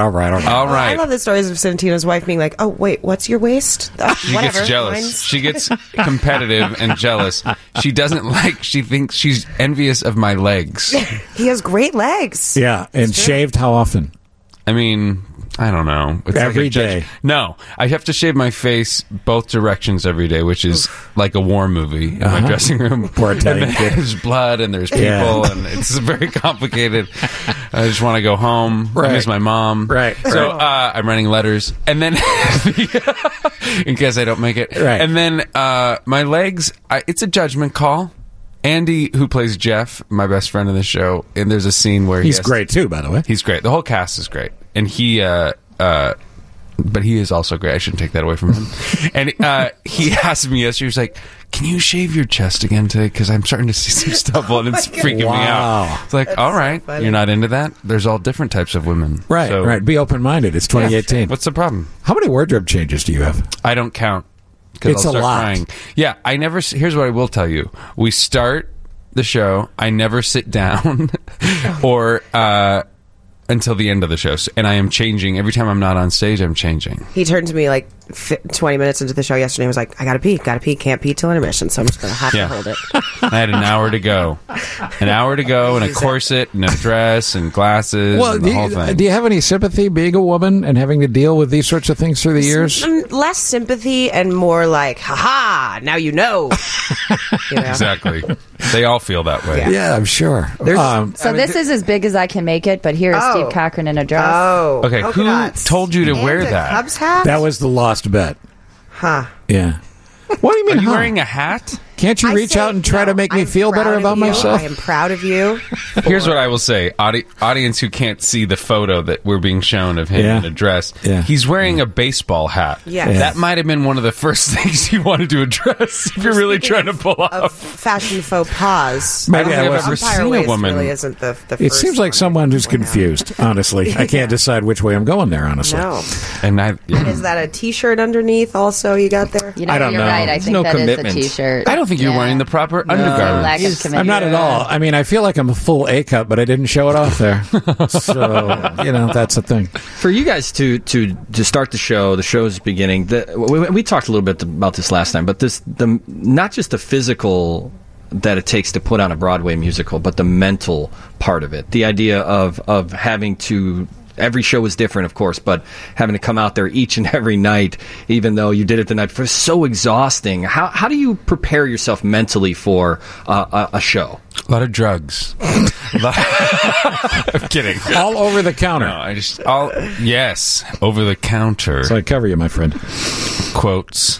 I love the stories of Santino's wife being like, "Oh, wait, what's your waist?" She gets jealous. She gets competitive and jealous. She doesn't she thinks she's envious of my legs. He has great legs. Yeah, and shaved how often? I mean, I don't know. It's every day. No, I have to shave my face both directions every day, which is like a war movie in my dressing room. Poor Italian kid. There's blood and there's people, and it's very complicated. I just want to go home. Right. I miss my mom. Right. So I'm writing letters, and then in case I don't make it. Right. And then my legs. It's a judgment call. Andy, who plays Jeff, my best friend in the show, and there's a scene where he's great too, by the way. He's great. The whole cast is great, and he, but he is also great. I shouldn't take that away from him. And he asked me yesterday, he was like, "Can you shave your chest again today? Because I'm starting to see some stubble, and it's freaking me out." It's like, all right, you're not into that? There's all different types of women. Right, right. Be open-minded. It's 2018. Yeah. What's the problem? How many wardrobe changes do you have? I don't count. It's I'll a start lot. Crying. Yeah, I never. Here's what I will tell you: we start the show. I never sit down, or until the end of the show, and I am changing every time I'm not on stage. I'm changing. He turned to me like 20 minutes into the show yesterday and was like, "I gotta pee, can't pee till intermission, so I'm just gonna have to hold it." I had an hour to go, and a corset and a dress and glasses and the whole thing. Do you have any sympathy being a woman and having to deal with these sorts of things through the years? Less sympathy and more like, "Ha-ha, now you know." Exactly. They all feel that way. Yeah, I'm sure. This is as big as I can make it, but here is Steve Cochran in a dress. Okay, who told you to wear that? Cubs hat? That was the lost bet. Huh. Yeah. What do you mean? Are you wearing a hat? Can't you reach out and try to make me feel better about myself? I am proud of you. Here's what I will say. Audience who can't see the photo that we're being shown of him in a dress, he's wearing a baseball hat. Yes. That might have been one of the first things he wanted to address if you're really trying to pull off. Fashion faux pas. Maybe I've ever seen a woman. Really isn't the it seems like someone who's confused, honestly. I can't decide which way I'm going there, honestly. No. And is that a T-shirt underneath also you got there? I don't know. Right. I think that is a T-shirt. I don't think you're wearing the proper undergarments. I'm not at all. I mean, I feel like I'm a full A cup, but I didn't show it off there. So, that's the thing. For you guys to start the show's beginning, we talked a little bit about this last time, but not just the physical that it takes to put on a Broadway musical, but the mental part of it. The idea of having to... Every show is different, of course, but having to come out there each and every night, even though you did it the night before, is so exhausting. How do you prepare yourself mentally for a show? A lot of drugs. I'm kidding. All over the counter. No, yes, over the counter. So I cover you, my friend. Quotes.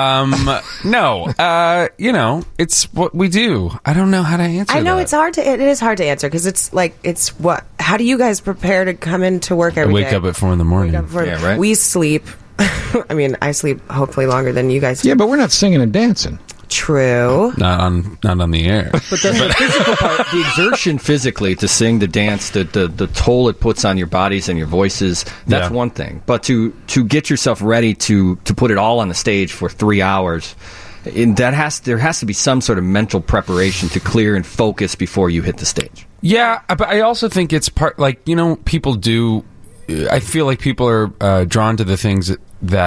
No, it's what we do. I don't know how to answer. I know that. it is hard to answer because how do you guys prepare to come into work every day? Wake up at 4 a.m. Yeah, right. We sleep. I mean, I sleep hopefully longer than you guys do. Yeah, but we're not singing and dancing. True. Not on the air. But the physical part, the exertion physically to sing, the dance, the toll it puts on your bodies and your voices, that's one thing. But to get yourself ready to put it all on the stage for 3 hours, there has to be some sort of mental preparation to clear and focus before you hit the stage. Yeah, but I also think it's part, people do... I feel like people are drawn to the things that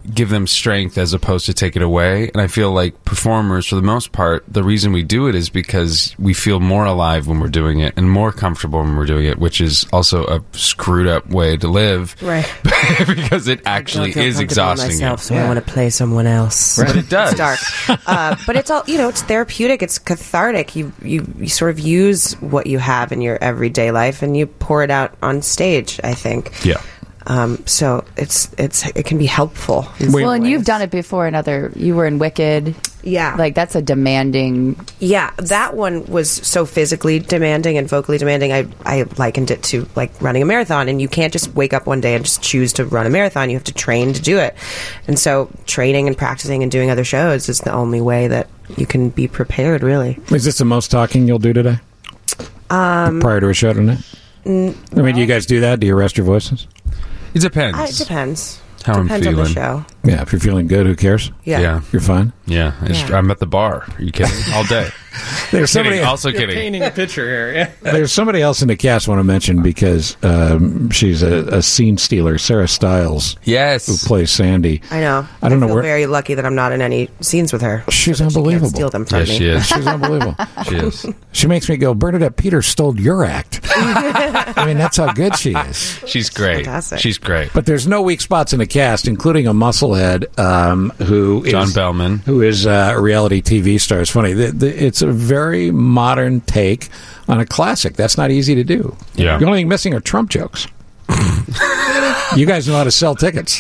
give them strength as opposed to take it away. And I feel like performers, for the most part, the reason we do it is because we feel more alive when we're doing it and more comfortable when we're doing it, which is also a screwed up way to live. Right. Because it actually is exhausting myself, you. so I want to play someone else. Right. But it does. It's dark. But it's all, it's therapeutic. It's cathartic. You sort of use what you have in your everyday life and you pour it out on stage, I think. Yeah. So it can be helpful. Well, and you've done it before. You were in Wicked. Yeah, like that's a demanding. Yeah, that one was so physically demanding and vocally demanding. I likened it to like running a marathon, and you can't just wake up one day and just choose to run a marathon. You have to train to do it, and so training and practicing and doing other shows is the only way that you can be prepared. Really, is this the most talking you'll do today? Prior to a show tonight? I mean, do you guys do that? Do you rest your voices? It depends. It depends. How Depends I'm feeling. on the show. Yeah, if you're feeling good, who cares? Yeah. You're fine? Yeah. I'm at the bar. Are you kidding? All day. There's somebody also You're kidding. painting a picture here. Yeah. There's somebody else in the cast I want to mention because she's a scene stealer, Sarah Stiles. Yes. Who plays Sandy. I know. I don't know feel where. very lucky that I'm not in any scenes with her. She's so that unbelievable. She can't steal them from me. She is. She's unbelievable. She is. She makes me go, Bernadette Peters stole your act. I mean, that's how good she is. She's great. Fantastic. She's great. But there's no weak spots in the cast, including a musclehead who John is Bellman, who is a reality TV star. It's funny. It's a very modern take on a classic. That's not easy to do. Yeah. The only thing missing are Trump jokes. You guys know how to sell tickets.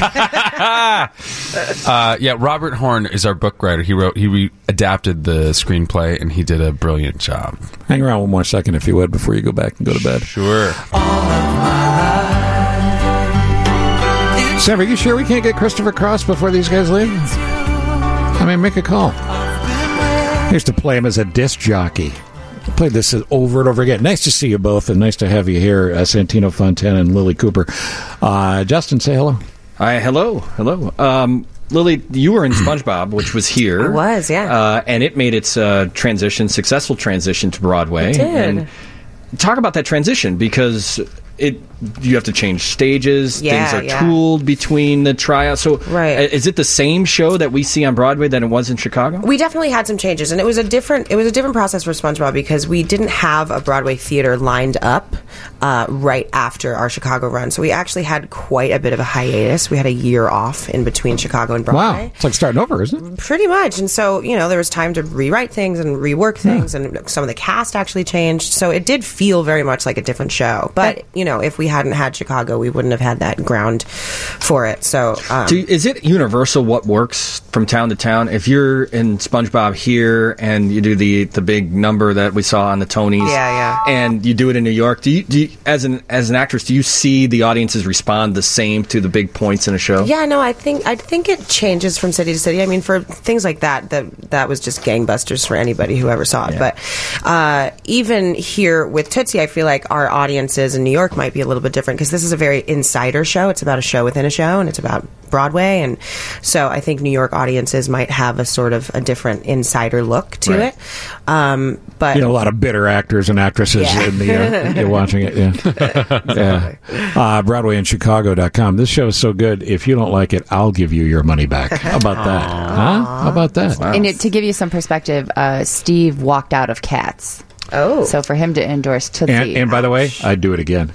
Yeah, Robert Horn is our book writer. He adapted the screenplay, and he did a brilliant job. Hang around one more second, if you would, before you go back and go to bed. Sure. Sam, are you sure we can't get Christopher Cross before these guys leave? I mean, make a call. I used to play him as a disc jockey. I played this over and over again. Nice to see you both, and nice to have you here, Santino Fontana and Lily Cooper. Justin, say hello. Hi, hello. Lily, you were in SpongeBob, which was here. I was, yeah. And it made its successful transition to Broadway. It did. And talk about that transition, because you have to change stages. Yeah, things are tooled between the tryouts. So, is it the same show that we see on Broadway than it was in Chicago? We definitely had some changes, and it was a different process for SpongeBob because we didn't have a Broadway theater lined up right after our Chicago run. So we actually had quite a bit of a hiatus. We had a year off in between Chicago and Broadway. Wow, it's like starting over, isn't it? Pretty much. And so, there was time to rewrite things and rework things, and some of the cast actually changed. So it did feel very much like a different show. But, if we hadn't had Chicago, we wouldn't have had that ground for it. So, is it universal what works from town to town? If you're in SpongeBob here and you do the big number that we saw on the Tonys, and you do it in New York, do you as an actress, do you see the audiences respond the same to the big points in a show? Yeah, no, I think it changes from city to city. I mean, for things like that was just gangbusters for anybody who ever saw it. Yeah. But even here with Tootsie, I feel like our audiences in New York might be a little bit different because this is a very insider show. It's about a show within a show, and it's about Broadway, and so I think New York audiences might have a sort of a different insider look to it. But a lot of bitter actors and actresses in the you're watching it. Yeah, BroadwayInChicago.com. This show is so good. If you don't like it, I'll give you your money back. How about that? Huh? How about that? Wow. And to give you some perspective, Steve walked out of Cats. Oh, so for him to endorse Tootsie, and by the way, I'd do it again.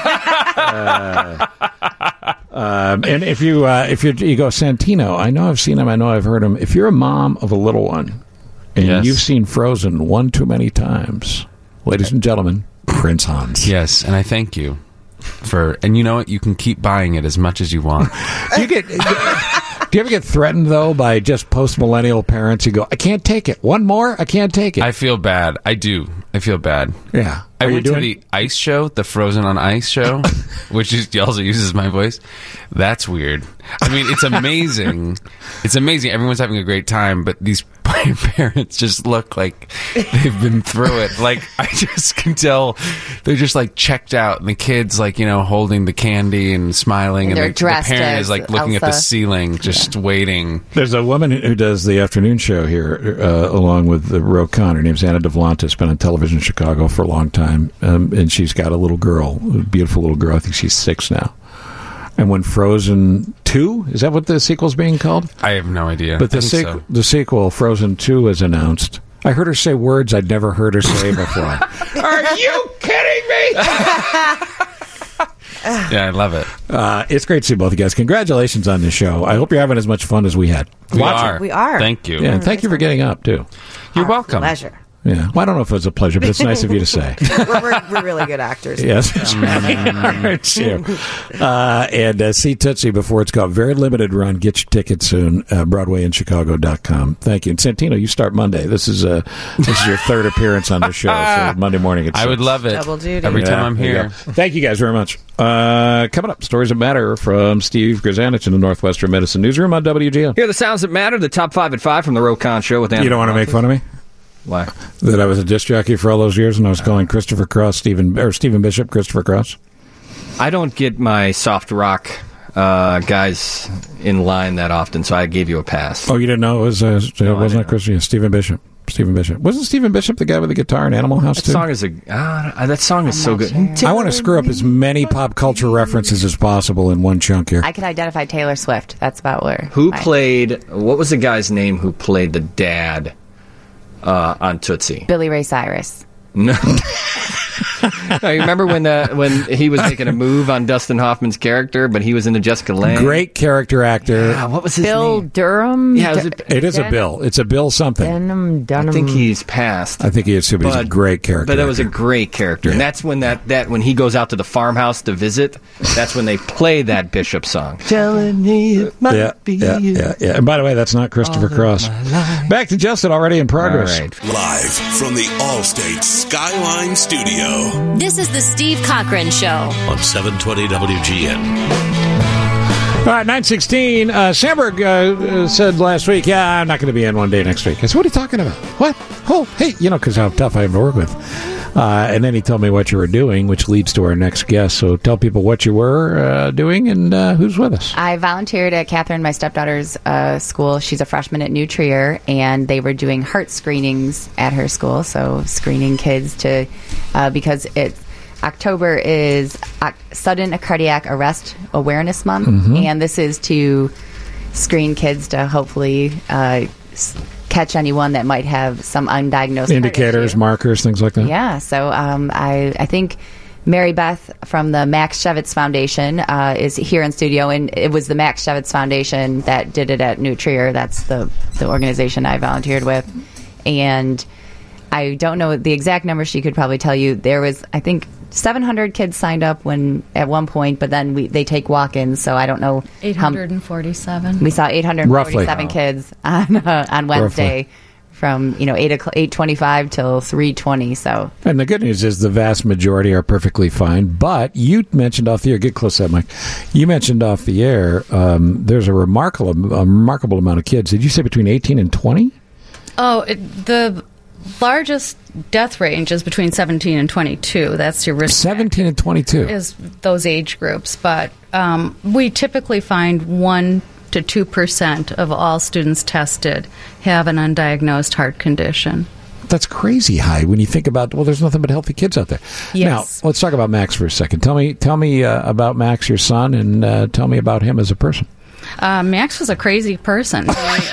And if you go Santino, I know I've seen him, I know I've heard him. If you're a mom of a little one and you've seen Frozen one too many times, ladies and gentlemen, Prince Hans. Yes, and I thank you and you know what? You can keep buying it as much as you want. Do you ever get threatened, though, by just post-millennial parents who go, I can't take it. One more? I can't take it. I feel bad. I do. I feel bad. Yeah. I went to the ice show, the Frozen on Ice show, which also uses my voice. That's weird. I mean, it's amazing. It's amazing. Everyone's having a great time, but these parents just look like they've been through it. Like, I just can tell they're just like checked out, and the kids holding the candy and smiling, and the parent is like looking Elsa. at the ceiling, just waiting. There's a woman who does the afternoon show here, along with Ro Khan. Her name's Anna DeVlanta. Been on television in Chicago for a long time, and she's got a little girl, a beautiful little girl. I think she's 6 now. And when Frozen 2, is that what the sequel's being called? I have no idea. But the sequel, Frozen 2, is announced. I heard her say words I'd never heard her say before. Are you kidding me? Yeah, I love it. It's great to see both of you guys. Congratulations on the show. I hope you're having as much fun as we had. We are. Thank you. Yeah, and thank you for getting up, too. You're welcome. Pleasure. Yeah. Well, I don't know if it was a pleasure, but it's nice of you to say. We're really good actors. Yes, that's right. Aren't you? And see Tootsie before it's got very limited run. Get your tickets soon. BroadwayInChicago.com. Thank you. And Santino, you start Monday. This is your third appearance on the show. So Monday morning at 6. I would love it. Double duty. Every time I'm here. Thank you guys very much. Coming up, Stories That Matter from Steve Grzanich in the Northwestern Medicine Newsroom on WGN. Here are the sounds that matter. The top 5 at 5 from the Rokon Show with Anthony. You don't want to make fun of me? Why? That I was a disc jockey for all those years and I was calling Christopher Cross Stephen Bishop Christopher Cross? I don't get my soft rock guys in line that often, so I gave you a pass. Oh, you didn't know it was wasn't Christian? Stephen Bishop. Wasn't Stephen Bishop the guy with the guitar in Animal House too? That song is so good. I want to screw up as many pop culture references as possible in one chunk here. I can identify Taylor Swift. That's about where. What was the guy's name who played the dad on Tootsie? Billy Ray Cyrus. No. No, you remember when he was making a move on Dustin Hoffman's character, but he was into Jessica Lange? Great character actor. Yeah, what was his Bill name? Durham? Yeah, it is a Bill. It's a Bill something. Dunham. I think he's passed. I think he is too, but he's a great character. But that was a great character. Yeah. And that's when that when he goes out to the farmhouse to visit, that's when they play that Bishop song. Telling me it might be you. Yeah. And by the way, that's not Christopher Cross. Back to Justin, already in progress. All right. Live from the Allstate Skyline Studio. This is the Steve Cochran Show on 720 WGN. All right, 9:16. Sandberg said last week, I'm not going to be in one day next week. I said, what are you talking about? What? Oh, hey, because how tough I am to work with. And then he told me what you were doing, which leads to our next guest. So tell people what you were doing and who's with us. I volunteered at Catherine, my stepdaughter's school. She's a freshman at New Trier, and they were doing heart screenings at her school. So screening kids to because October is Sudden Cardiac Arrest Awareness Month, and this is to screen kids to hopefully catch anyone that might have some undiagnosed indicators, markers, things like that. Yeah, so I think Mary Beth from the Max Shevitz Foundation is here in studio, and it was the Max Shevitz Foundation that did it at New Trier. That's the organization I volunteered with, and I don't know the exact number. She could probably tell you. There was, I think, 700 kids signed up at one point, but then they take walk-ins, so I don't know. 847. We saw 847 kids on Wednesday. Roughly. From 8:25 till 3:20. So, and the good news is the vast majority are perfectly fine. But you mentioned off the air, get close to that mic. You mentioned off the air, there's a remarkable amount of kids. Did you say between 18 and 20? Oh, the largest death range is between 17 and 22. That's your risk. 17 and 22 is those age groups, but we typically find 1 to 2% of all students tested have an undiagnosed heart condition. That's crazy high when you think about, there's nothing but healthy kids out there. Yes. Now, let's talk about Max for a second. Tell me about Max, your son, and tell me about him as a person. Max was a crazy person.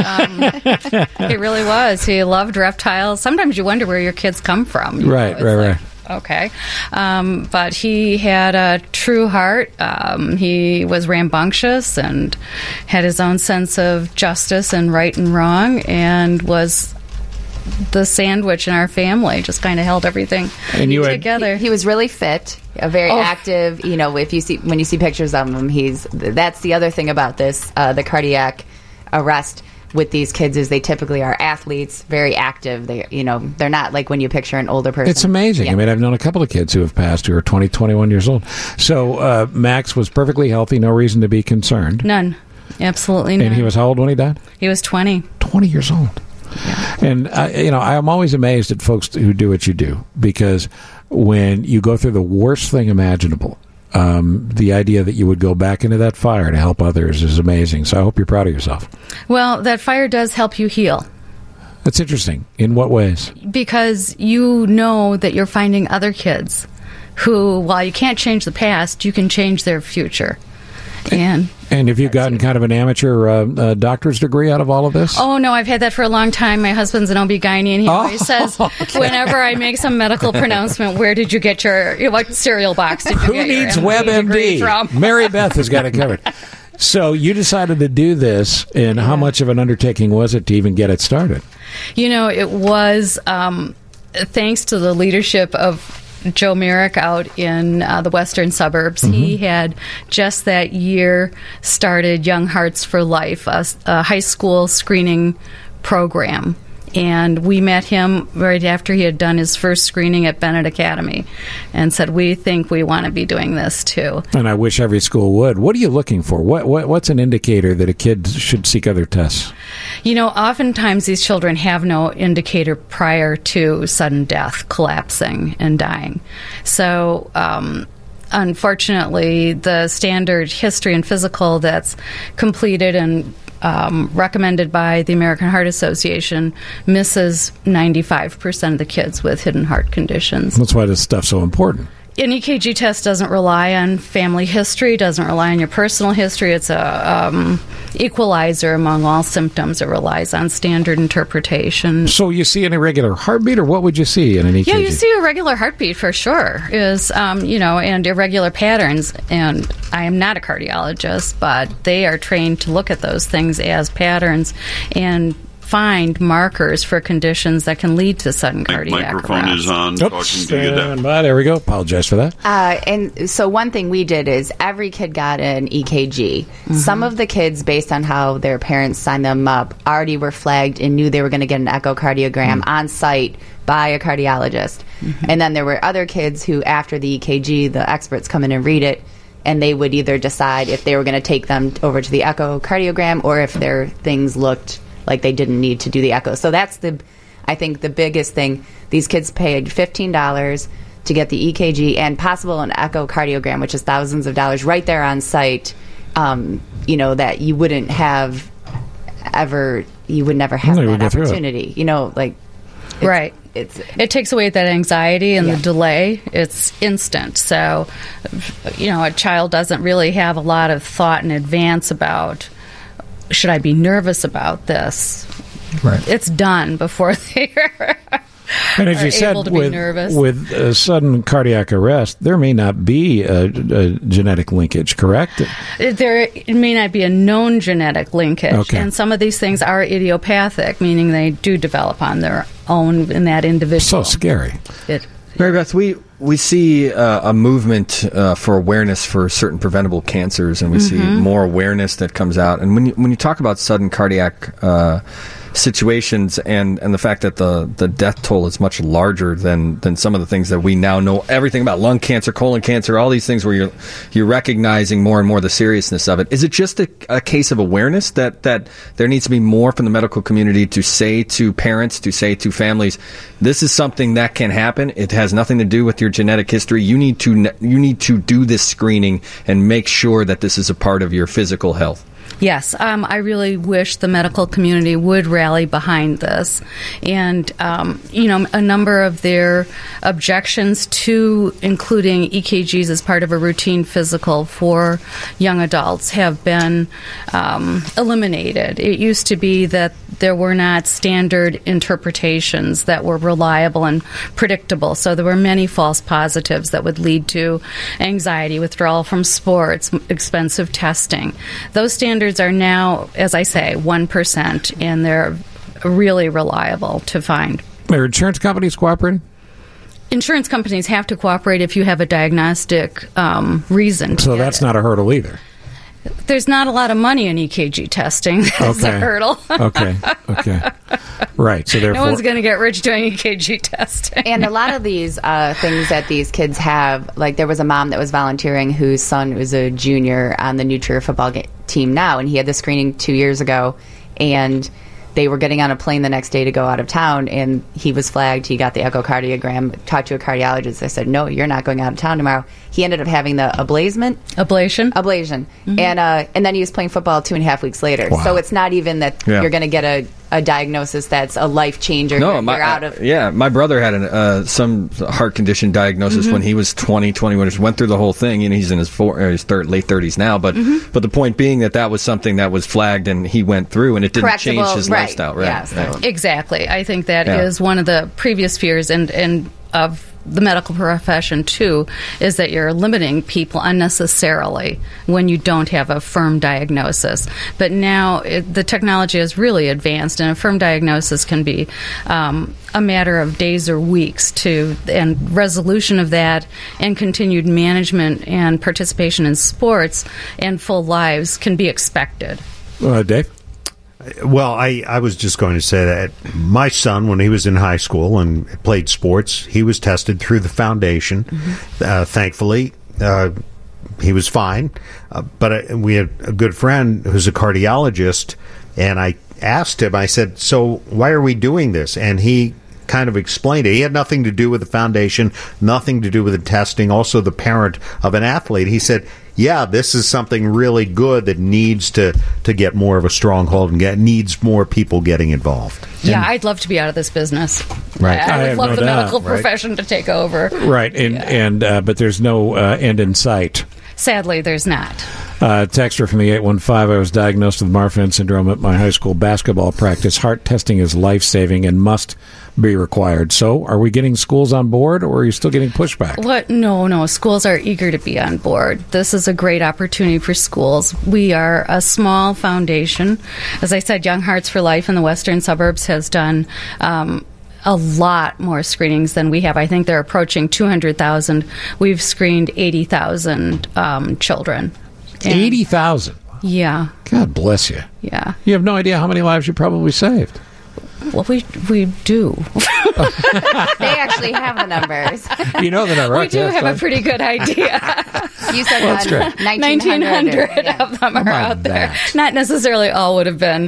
He really was. He loved reptiles. Sometimes you wonder where your kids come from. Right. Okay. But he had a true heart. He was rambunctious and had his own sense of justice and right and wrong, and was the sandwich in our family, just kind of held everything together. He was really fit, very active. If you when you see pictures of him, that's the other thing about this, the cardiac arrest with these kids is they typically are athletes, very active. They're not like when you picture an older person. It's amazing. Yeah. I mean, I've known a couple of kids who have passed who are 20, 21 years old. So Max was perfectly healthy, no reason to be concerned. None. Absolutely none. And he was how old when he died? He was 20. 20 years old. Yeah. And, I'm always amazed at folks who do what you do, because when you go through the worst thing imaginable, the idea that you would go back into that fire to help others is amazing. So I hope you're proud of yourself. Well, that fire does help you heal. That's interesting. In what ways? Because you know that you're finding other kids who, while you can't change the past, you can change their future. And have you gotten kind of an amateur doctor's degree out of all of this? Oh, no, I've had that for a long time. My husband's an OB-GYN, and he always says, whenever I make some medical pronouncement, where did you get what cereal box did you Who get needs your WebMD? from? Mary Beth has got it covered. So you decided to do this, and how much of an undertaking was it to even get it started? It was thanks to the leadership of Joe Merrick out in the western suburbs. Mm-hmm. He had just that year started Young Hearts for Life, a high school screening program. And we met him right after he had done his first screening at Bennett Academy and said, we think we want to be doing this too. And I wish every school would. What are you looking for? What's an indicator that a kid should seek other tests? Oftentimes these children have no indicator prior to sudden death, collapsing, and dying. So, unfortunately, the standard history and physical that's completed and recommended by the American Heart Association misses 95% of the kids with hidden heart conditions. That's why this stuff's so important. An EKG test doesn't rely on family history, doesn't rely on your personal history. It's a equalizer among all symptoms. It relies on standard interpretation. So you see an irregular heartbeat, or what would you see in an EKG? Yeah, you see a regular heartbeat for sure, and irregular patterns. And I am not a cardiologist, but they are trained to look at those things as patterns and find markers for conditions that can lead to sudden cardiac microphone arrest. is on. Talking to you. Stand by. There we go. Apologize for that. And so one thing we did is every kid got an EKG. Mm-hmm. Some of the kids, based on how their parents signed them up, already were flagged and knew they were going to get an echocardiogram on site by a cardiologist. Mm-hmm. And then there were other kids who, after the EKG, the experts come in and read it, and they would either decide if they were going to take them over to the echocardiogram or if their things looked like they didn't need to do the echo. So that's I think the biggest thing. These kids paid $15 to get the EKG and possible an echocardiogram, which is thousands of dollars right there on site, that you wouldn't have ever, you would never have that opportunity. Right. It takes away that anxiety and the delay. It's instant. So, a child doesn't really have a lot of thought in advance about, should I be nervous about this? Right. It's done before they are and as you said, able to be nervous. With sudden cardiac arrest, there may not be a genetic linkage, correct? There may not be a known genetic linkage. Okay. And some of these things are idiopathic, meaning they do develop on their own in that individual. So scary. Mary Beth, we see a movement for awareness for certain preventable cancers, and we see more awareness that comes out. And when you talk about sudden cardiac situations and the fact that the death toll is much larger than some of the things that we now know everything about, lung cancer, colon cancer, all these things where you're recognizing more and more the seriousness of it. Is it just a case of awareness that there needs to be more from the medical community to say to parents, to say to families, this is something that can happen. It has nothing to do with your genetic history. You need to do this screening and make sure that this is a part of your physical health. Yes, I really wish the medical community would rally behind this. And, a number of their objections to including EKGs as part of a routine physical for young adults have been eliminated. It used to be that there were not standard interpretations that were reliable and predictable. So there were many false positives that would lead to anxiety, withdrawal from sports, expensive testing. Those standards are now, as I say, 1%, and they're really reliable to find. Are insurance companies cooperating? Insurance companies have to cooperate if you have a diagnostic reason. So that's not a hurdle either. There's not a lot of money in EKG testing. That's a hurdle. Okay. Right. So therefore, no one's going to get rich doing EKG testing. And a lot of these things that these kids have, like there was a mom that was volunteering whose son was a junior on the New Trier football team now, and he had the screening 2 years ago, and they were getting on a plane the next day to go out of town, and he was flagged. He got the echocardiogram, talked to a cardiologist. They said, no, you're not going out of town tomorrow. he ended up having the ablation, Mm-hmm. and then he was playing football 2.5 weeks later. Wow. So it's not even that you're going to get a diagnosis that's a life changer. No, you're out of. my brother had some heart condition diagnosis Mhm. when he was 21. He went through the whole thing, and he's in his late 30s now. But but the point being that was something that was flagged, and he went through, and it didn't change his lifestyle. Right? Yeah, exactly. I think that Yeah. is one of the previous fears and of the medical profession too, is that you're limiting people unnecessarily when you don't have a firm diagnosis. But now the technology has really advanced, and a firm diagnosis can be a matter of days or weeks and resolution of that, and continued management and participation in sports and full lives can be expected. Dave? Well, I was just going to say that my son, when he was in high school and played sports, he was tested through the foundation. Thankfully, he was fine. But we had a good friend who's a cardiologist, and I asked him, I said, so why are we doing this? And he kind of explained it. He had nothing to do with the foundation, nothing to do with the testing, also the parent of an athlete. He said, yeah, this is something really good that needs to get more of a stronghold and needs more people getting involved. Yeah, I'd love to be out of this business. Right. I I would have love no the doubt, medical right. profession to take over. Right, but there's no end in sight. Sadly, there's not. Texter from the 815, I was diagnosed with Marfan syndrome at my high school basketball practice. Heart testing is life-saving and must be required. So, are we getting schools on board, or are you still getting pushback? What? No. Schools are eager to be on board. This is a great opportunity for schools. We are a small foundation. As I said, Young Hearts for Life in the western suburbs has done a lot more screenings than we have. I think they're approaching 200,000. We've screened 80,000 children. 80,000? Yeah. God bless you. Yeah. You have no idea how many lives you probably saved. Well, we do. They actually have the numbers. You know the number. We do have a pretty good idea. You said Well, that's great. 1,900 of them are out there. Not necessarily all would have been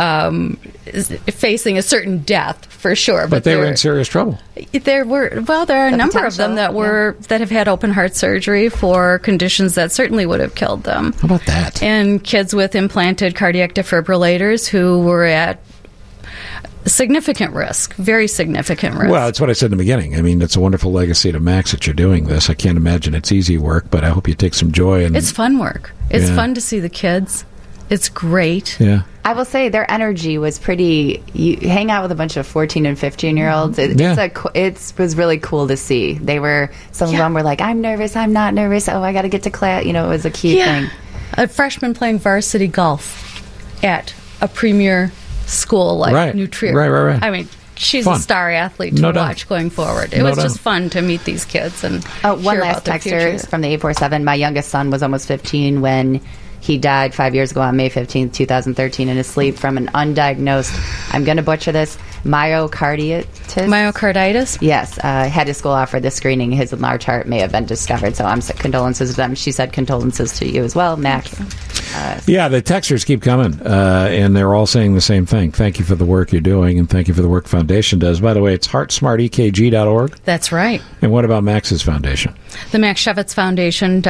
facing a certain death for sure, But they were in serious trouble. There are a number of them that have had open heart surgery for conditions that certainly would have killed them. How about that? And kids with implanted cardiac defibrillators who were at significant risk, very significant risk. Well, that's what I said in the beginning. I mean, it's a wonderful legacy to Max that you're doing this. I can't imagine it's easy work, but I hope you take some joy. And it's fun work. It's Yeah. fun to see the kids. It's great. Yeah. I will say their energy was pretty. You hang out with a bunch of 14 and 15-year-olds. It was really cool to see. They were some of them were like, "I'm nervous. I'm not nervous. Oh, I got to get to class." You know, it was a cute thing. A freshman playing varsity golf at a premier school like New Trier. Right. I mean, she's Fun. a star athlete to No doubt. watch going forward. It No was doubt. just fun to meet these kids and One hear last about their texter futures. from the 847. My youngest son was almost 15 when he died 5 years ago on May 15th, 2013, in his sleep from an undiagnosed, I'm going to butcher this, myocarditis. Myocarditis? Yes. Had his school offer this screening. His enlarged heart may have been discovered. So condolences to them. She said condolences to you as well, Max. Yeah, the texters keep coming, and they're all saying the same thing. Thank you for the work you're doing, and thank you for the work Foundation does. By the way, it's heartsmartekg.org. That's right. And what about Max's foundation? The Max Shevitz Foundation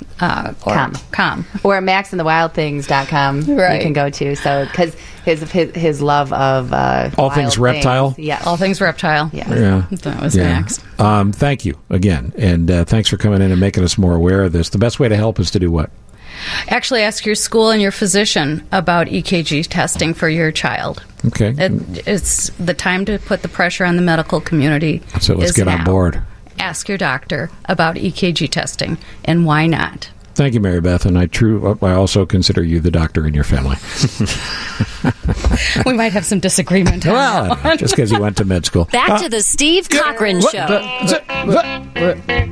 .com. Or maxandthewildthings.com Right. you can go to. So, because his love of All things reptile? Yeah. All things reptile. Yeah. That was Yeah. Max. Thank you again, and thanks for coming in and making us more aware of this. The best way to help is to do what? Actually, ask your school and your physician about EKG testing for your child. Okay. It's the time to put the pressure on the medical community. So let's is get on now. board. Ask your doctor about EKG testing and why not. Thank you, Mary Beth, and I also consider you the doctor in your family. We might have some disagreement on that Well, one. just because you went to med school. Back to the Steve Cochran Show.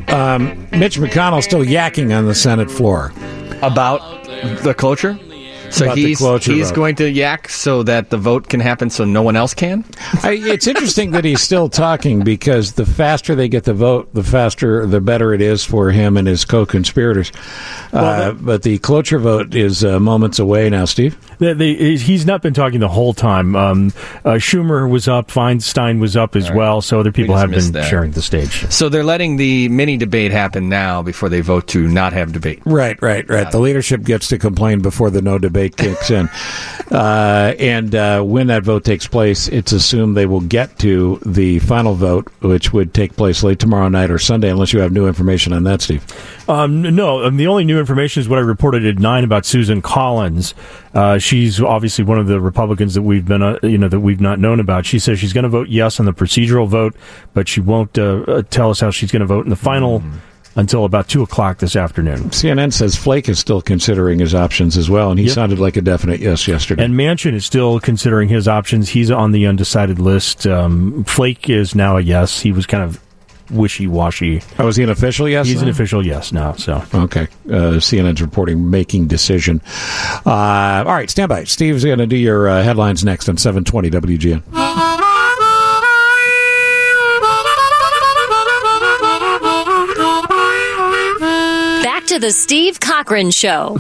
Mitch McConnell still yakking on the Senate floor. About the culture? So about the cloture he's vote. going to yak so that the vote can happen so no one else can? It's interesting that he's still talking because the faster they get the vote, the better it is for him and his co-conspirators. But the cloture vote is moments away now, Steve. He's not been talking the whole time. Schumer was up, Feinstein was up as well, so other people have been sharing the stage. So they're letting the mini debate happen now before they vote to not have debate. Right. The leadership gets to complain before the no debate kicks in. And when that vote takes place, it's assumed they will get to the final vote, which would take place late tomorrow night or Sunday, unless you have new information on that, Steve. No, the only new information is what I reported at 9 about Susan Collins. She's obviously one of the Republicans that we've been, that we've not known about. She says she's going to vote yes on the procedural vote, but she won't tell us how she's going to vote in the final until about 2:00 this afternoon. CNN says Flake is still considering his options as well, and he sounded like a definite yes yesterday. And Manchin is still considering his options. He's on the undecided list. Flake is now a yes. He was kind of wishy-washy. Oh, is he an official yes? He's an official yes now. So okay. CNN's reporting making decision. All right, stand by. Steve's going to do your headlines next on 720 WGN. Back to the Steve Cochran Show.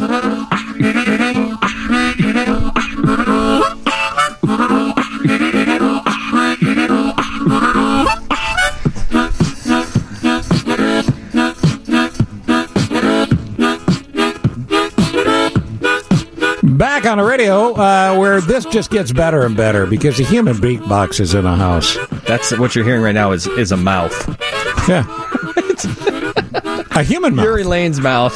Back on the radio, where this just gets better and better because the human beatbox is in the house. That's what you're hearing right now is a mouth. Yeah. A human mouth. Uri Lane's mouth.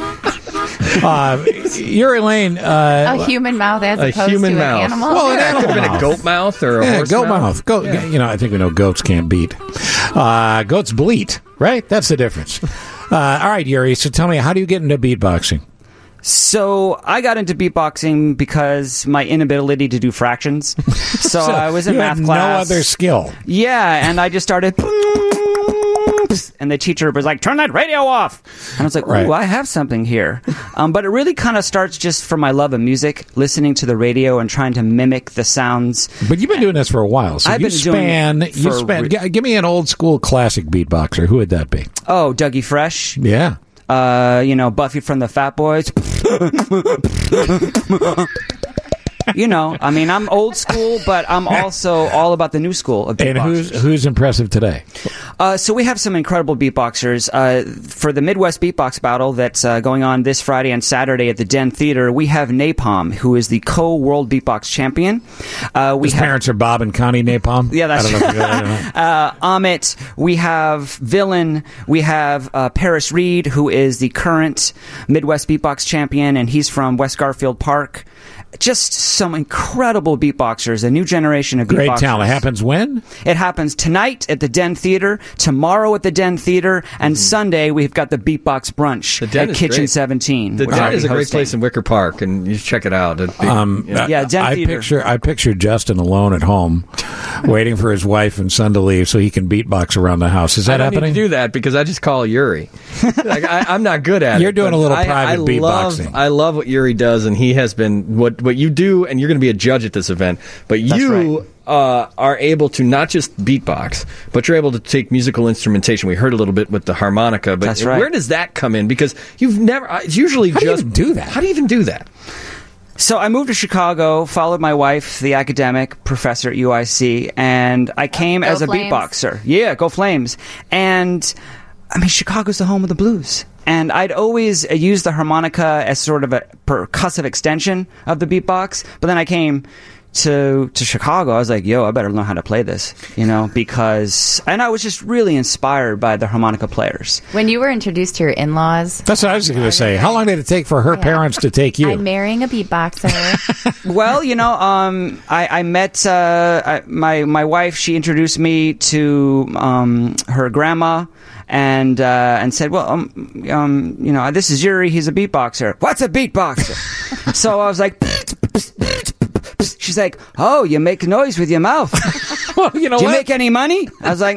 Uri Lane. A human mouth as opposed to an animal? Well, an animal could have been a goat mouth or a horse goat mouth. Goat. Yeah. I think we know goats can't beat. Goats bleat, right? That's the difference. All right, Uri, so tell me, how do you get into beatboxing? So I got into beatboxing because my inability to do fractions. So I was in math class. No other skill. Yeah, and I just started. And the teacher was like, "Turn that radio off." And I was like, "Ooh, I have something here." But it really kind of starts just from my love of music, listening to the radio and trying to mimic the sounds. But you've been doing this for a while. So give me an old school classic beatboxer. Who would that be? Oh, Dougie Fresh. Yeah. Buffy from the Fat Boys. I'm old school, but I'm also all about the new school of beatboxers. And who's impressive today? So we have some incredible beatboxers. For the Midwest Beatbox Battle that's going on this Friday and Saturday at the Den Theater, we have Napalm, who is the co-world beatbox champion. His parents are Bob and Connie Napalm? Yeah, that's I don't know. Amit. We have Villain. We have Paris Reed, who is the current Midwest Beatbox champion, and he's from West Garfield Park. Just some incredible beatboxers, a new generation of beatboxers. Great talent. It happens when? It happens tonight at the Den Theater, tomorrow at the Den Theater, and Sunday we've got the Beatbox Brunch at Kitchen 17. The Den is a great place in Wicker Park, and you should check it out. Den Theater. I picture Justin alone at home, waiting for his wife and son to leave so he can beatbox around the house. Is that happening? I don't need to do that because I just call Uri. I'm not good at it. You're doing a little private beatboxing. I love what Uri does, and he has been what you do, and you're going to be a judge at this event. But you are able to not just beatbox, but you're able to take musical instrumentation. We heard a little bit with the harmonica, but where does that come in? Because you've never. It's usually How do you even do that? How do you even do that? So I moved to Chicago, followed my wife, the academic professor at UIC, and I came as a beatboxer. Yeah, go Flames. And Chicago's the home of the blues. And I'd always used the harmonica as sort of a percussive extension of the beatbox. But then I came to Chicago. I was like, I better learn how to play this, because... And I was just really inspired by the harmonica players. When you were introduced to your in-laws... That's what I was going to say. How long did it take for her parents to take you? I'm marrying a beatboxer. Well, I met my wife. She introduced me to her grandma. And said, this is Uri. He's a beatboxer. What's a beatboxer? So I was like, she's like, oh, you make noise with your mouth. Well, Do you make any money? I was like,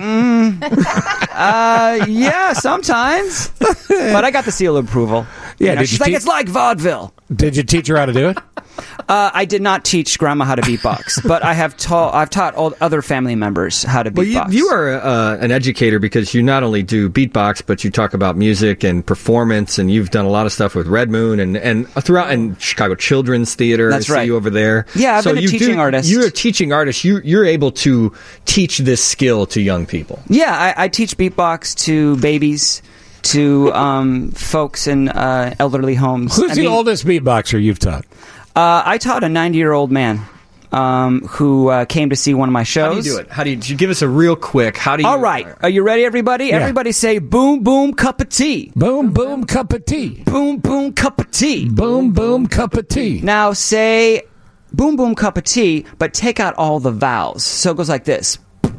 yeah, sometimes. But I got the seal of approval. Yeah, she's like, it's like vaudeville. Did you teach her how to do it? I did not teach Grandma how to beatbox, but I've taught all other family members how to beatbox. Well, you are an educator because you not only do beatbox, but you talk about music and performance, and you've done a lot of stuff with Red Moon and throughout in Chicago Children's Theater. That's I see right. you over there. Yeah, I've been a teaching artist. You're a teaching artist. You're able to teach this skill to young people. Yeah, I teach beatbox to babies, to folks in elderly homes. Who's the oldest beatboxer you've taught? I taught a 90-year-old man who came to see one of my shows. How do you do it? How do you give us a real quick? How do you? All right, are you ready, everybody? Yeah. Everybody say boom, boom, cup of tea. Boom, boom, cup of tea. Boom, boom, cup of tea. Boom, boom, cup of tea. Now say boom, boom, cup of tea, but take out all the vowels. So it goes like this.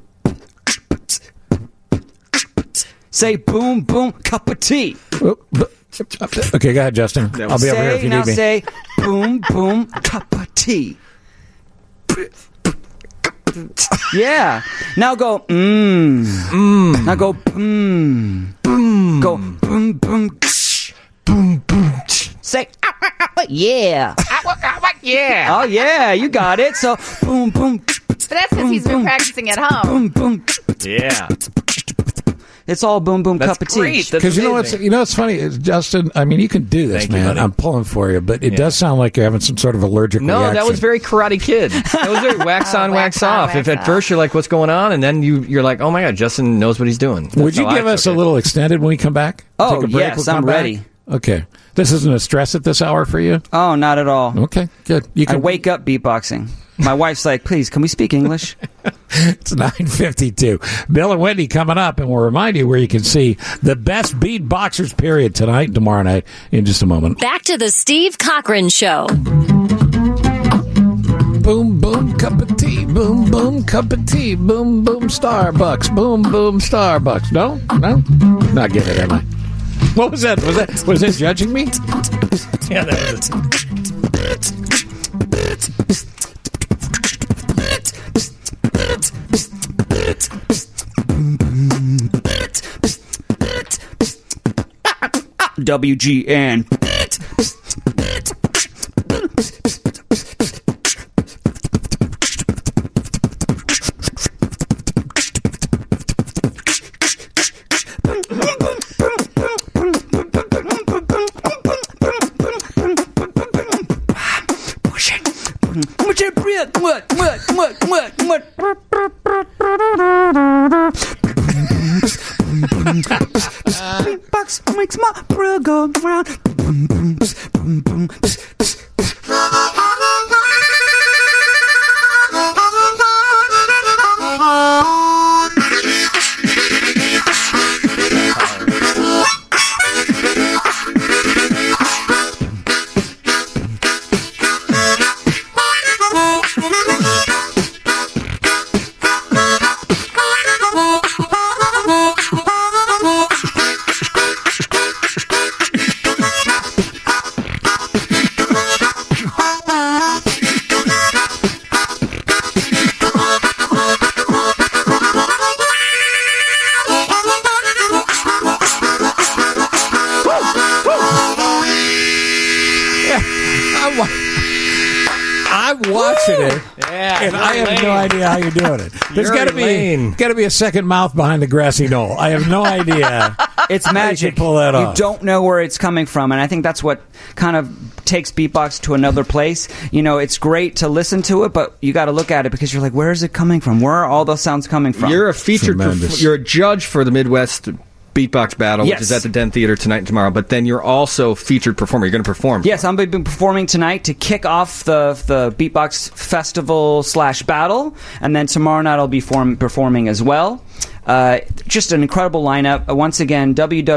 Say boom, boom, cup of tea. Okay, go ahead, Justin. I'll be over here if you need me. Now say boom, boom, cup of tea. Yeah. Now go Now go Go boom, boom, boom, boom. Say yeah. Yeah. Oh yeah, you got it. So boom, boom. But that's because he's been practicing at home. Boom, boom. Yeah. It's all boom, boom, cup of tea. Because you know what's funny is, Justin, I mean, you can do this, Thank you, man. buddy. I'm pulling for you, but it does sound like you're having some sort of allergic No, reaction. that was very Karate Kid. That was very wax on, wax off. If at first you're like, what's going on? And then you're like, oh my God, Justin knows what he's doing. That's Would you how give I us took a it. little extended when we come back? Oh, Take a break, yes, we'll come I'm back? ready. Okay. This isn't a stress at this hour for you? Oh, not at all. Okay, good. You I can wake up beatboxing. My wife's like, please, can we speak English? It's 9:52. Bill and Wendy coming up, and we'll remind you where you can see the best beatboxers period tonight and tomorrow night in just a moment. Back to the Steve Cochran Show. Boom, boom, cup of tea. Boom, boom, cup of tea. Boom, boom, Starbucks. Boom, boom, Starbucks. No? Not getting it, am I? What was that? Was it judging me? Yeah, that was it. WGN. Beatbox makes my brain go round. I'm watching it, and I have no idea how you're doing it. There's got to be a second mouth behind the grassy knoll. I have no idea. It's magic. Pull that off. You don't know where it's coming from, and I think that's what kind of takes beatbox to another place. You know, it's great to listen to it, but you got to look at it because you're like, where is it coming from? Where are all those sounds coming from? You're a featured. You're a judge for the Midwest Beatbox Battle, Yes. which is at the Den Theater tonight and tomorrow. But then you're also featured performer. You're going to perform. Yes, I'm going to be performing tonight to kick off the Beatbox Festival / battle, and then tomorrow night I'll be performing as well. Just an incredible lineup. Once again,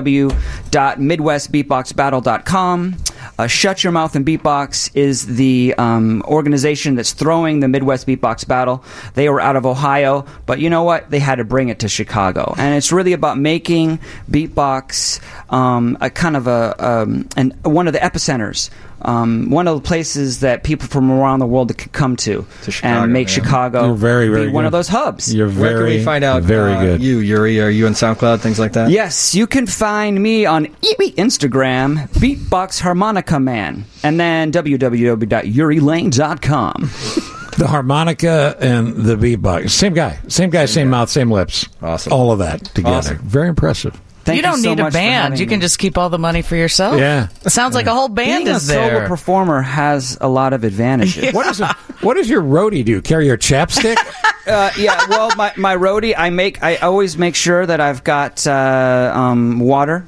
www.midwestbeatboxbattle.com. Shut Your Mouth and Beatbox is the organization that's throwing the Midwest Beatbox Battle. They were out of Ohio, but you know what? They had to bring it to Chicago. And it's really about making beatbox a kind of one of the epicenters one of the places that people from around the world could come to Chicago, and make Chicago You're very, very be one good. of those hubs. You're Where can we find out very good. you, Yuri? Are you on SoundCloud, things like that? Yes, you can find me on Instagram, Beatbox Harmonica Man, and then www.yurilane.com. The harmonica and the beatbox. Same guy, same mouth, same lips. Awesome. All of that together. Awesome. Very impressive. You don't need a band. You can just keep all the money for yourself. Yeah. It sounds like a whole band Being is a solo there. performer has a lot of advantages. What does your roadie do? Carry your chapstick? Yeah, well, my roadie, I always make sure that I've got water.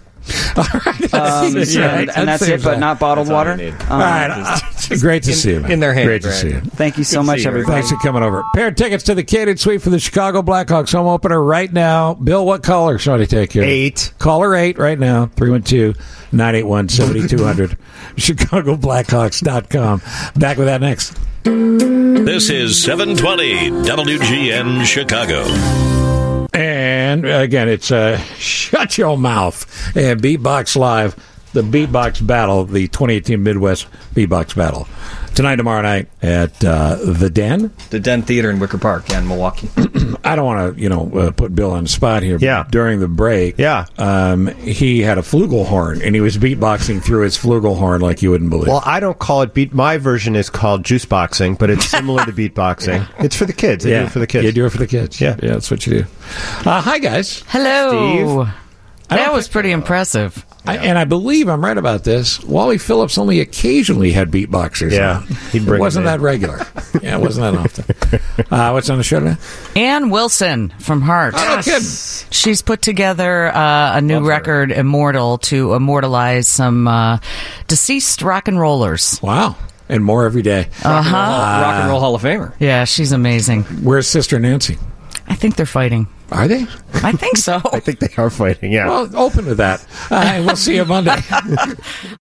And that's it, but not bottled water. All right. Great to see you, man. in their hands, Great to right. see you. Thank you so much, everybody. Thanks for coming over. Pair of tickets to the Catered Suite for the Chicago Blackhawks home opener right now. Bill, what caller shall I take here? 8. Caller 8 right now. 312-981-7200. ChicagoBlackhawks.com. Back with that next. This is 720 WGN Chicago. And again, it's Shut Your Mouth and Beatbox Live, the Beatbox Battle, the 2018 Midwest Beatbox Battle. Tonight, tomorrow night at the Den. The Den Theater in Wicker Park, in Milwaukee. I don't want to, put Bill on the spot here. Yeah. But during the break, he had a flugelhorn, and he was beatboxing through his flugelhorn like you wouldn't believe. Well, I don't call it beat. My version is called juice boxing, but it's similar to beatboxing. It's for the kids. They do it for the kids. You do it for the kids. Yeah, that's what you do. Hi, guys. Hello. Steve. That was pretty impressive. And I believe I'm right about this. Wally Phillips only occasionally had beatboxers. Yeah, on. It wasn't that regular. Yeah, it wasn't that often. What's on the show today? Ann Wilson from Heart. Oh, no kidding. She's put together a new record, Immortal, to immortalize some deceased rock and rollers. Wow. And more every day. Rock and Roll Hall of Famer. Yeah, she's amazing. Where's Sister Nancy? I think they're fighting. Are they? I think so. I think they are fighting, yeah. Well, open to that. We'll see you Monday.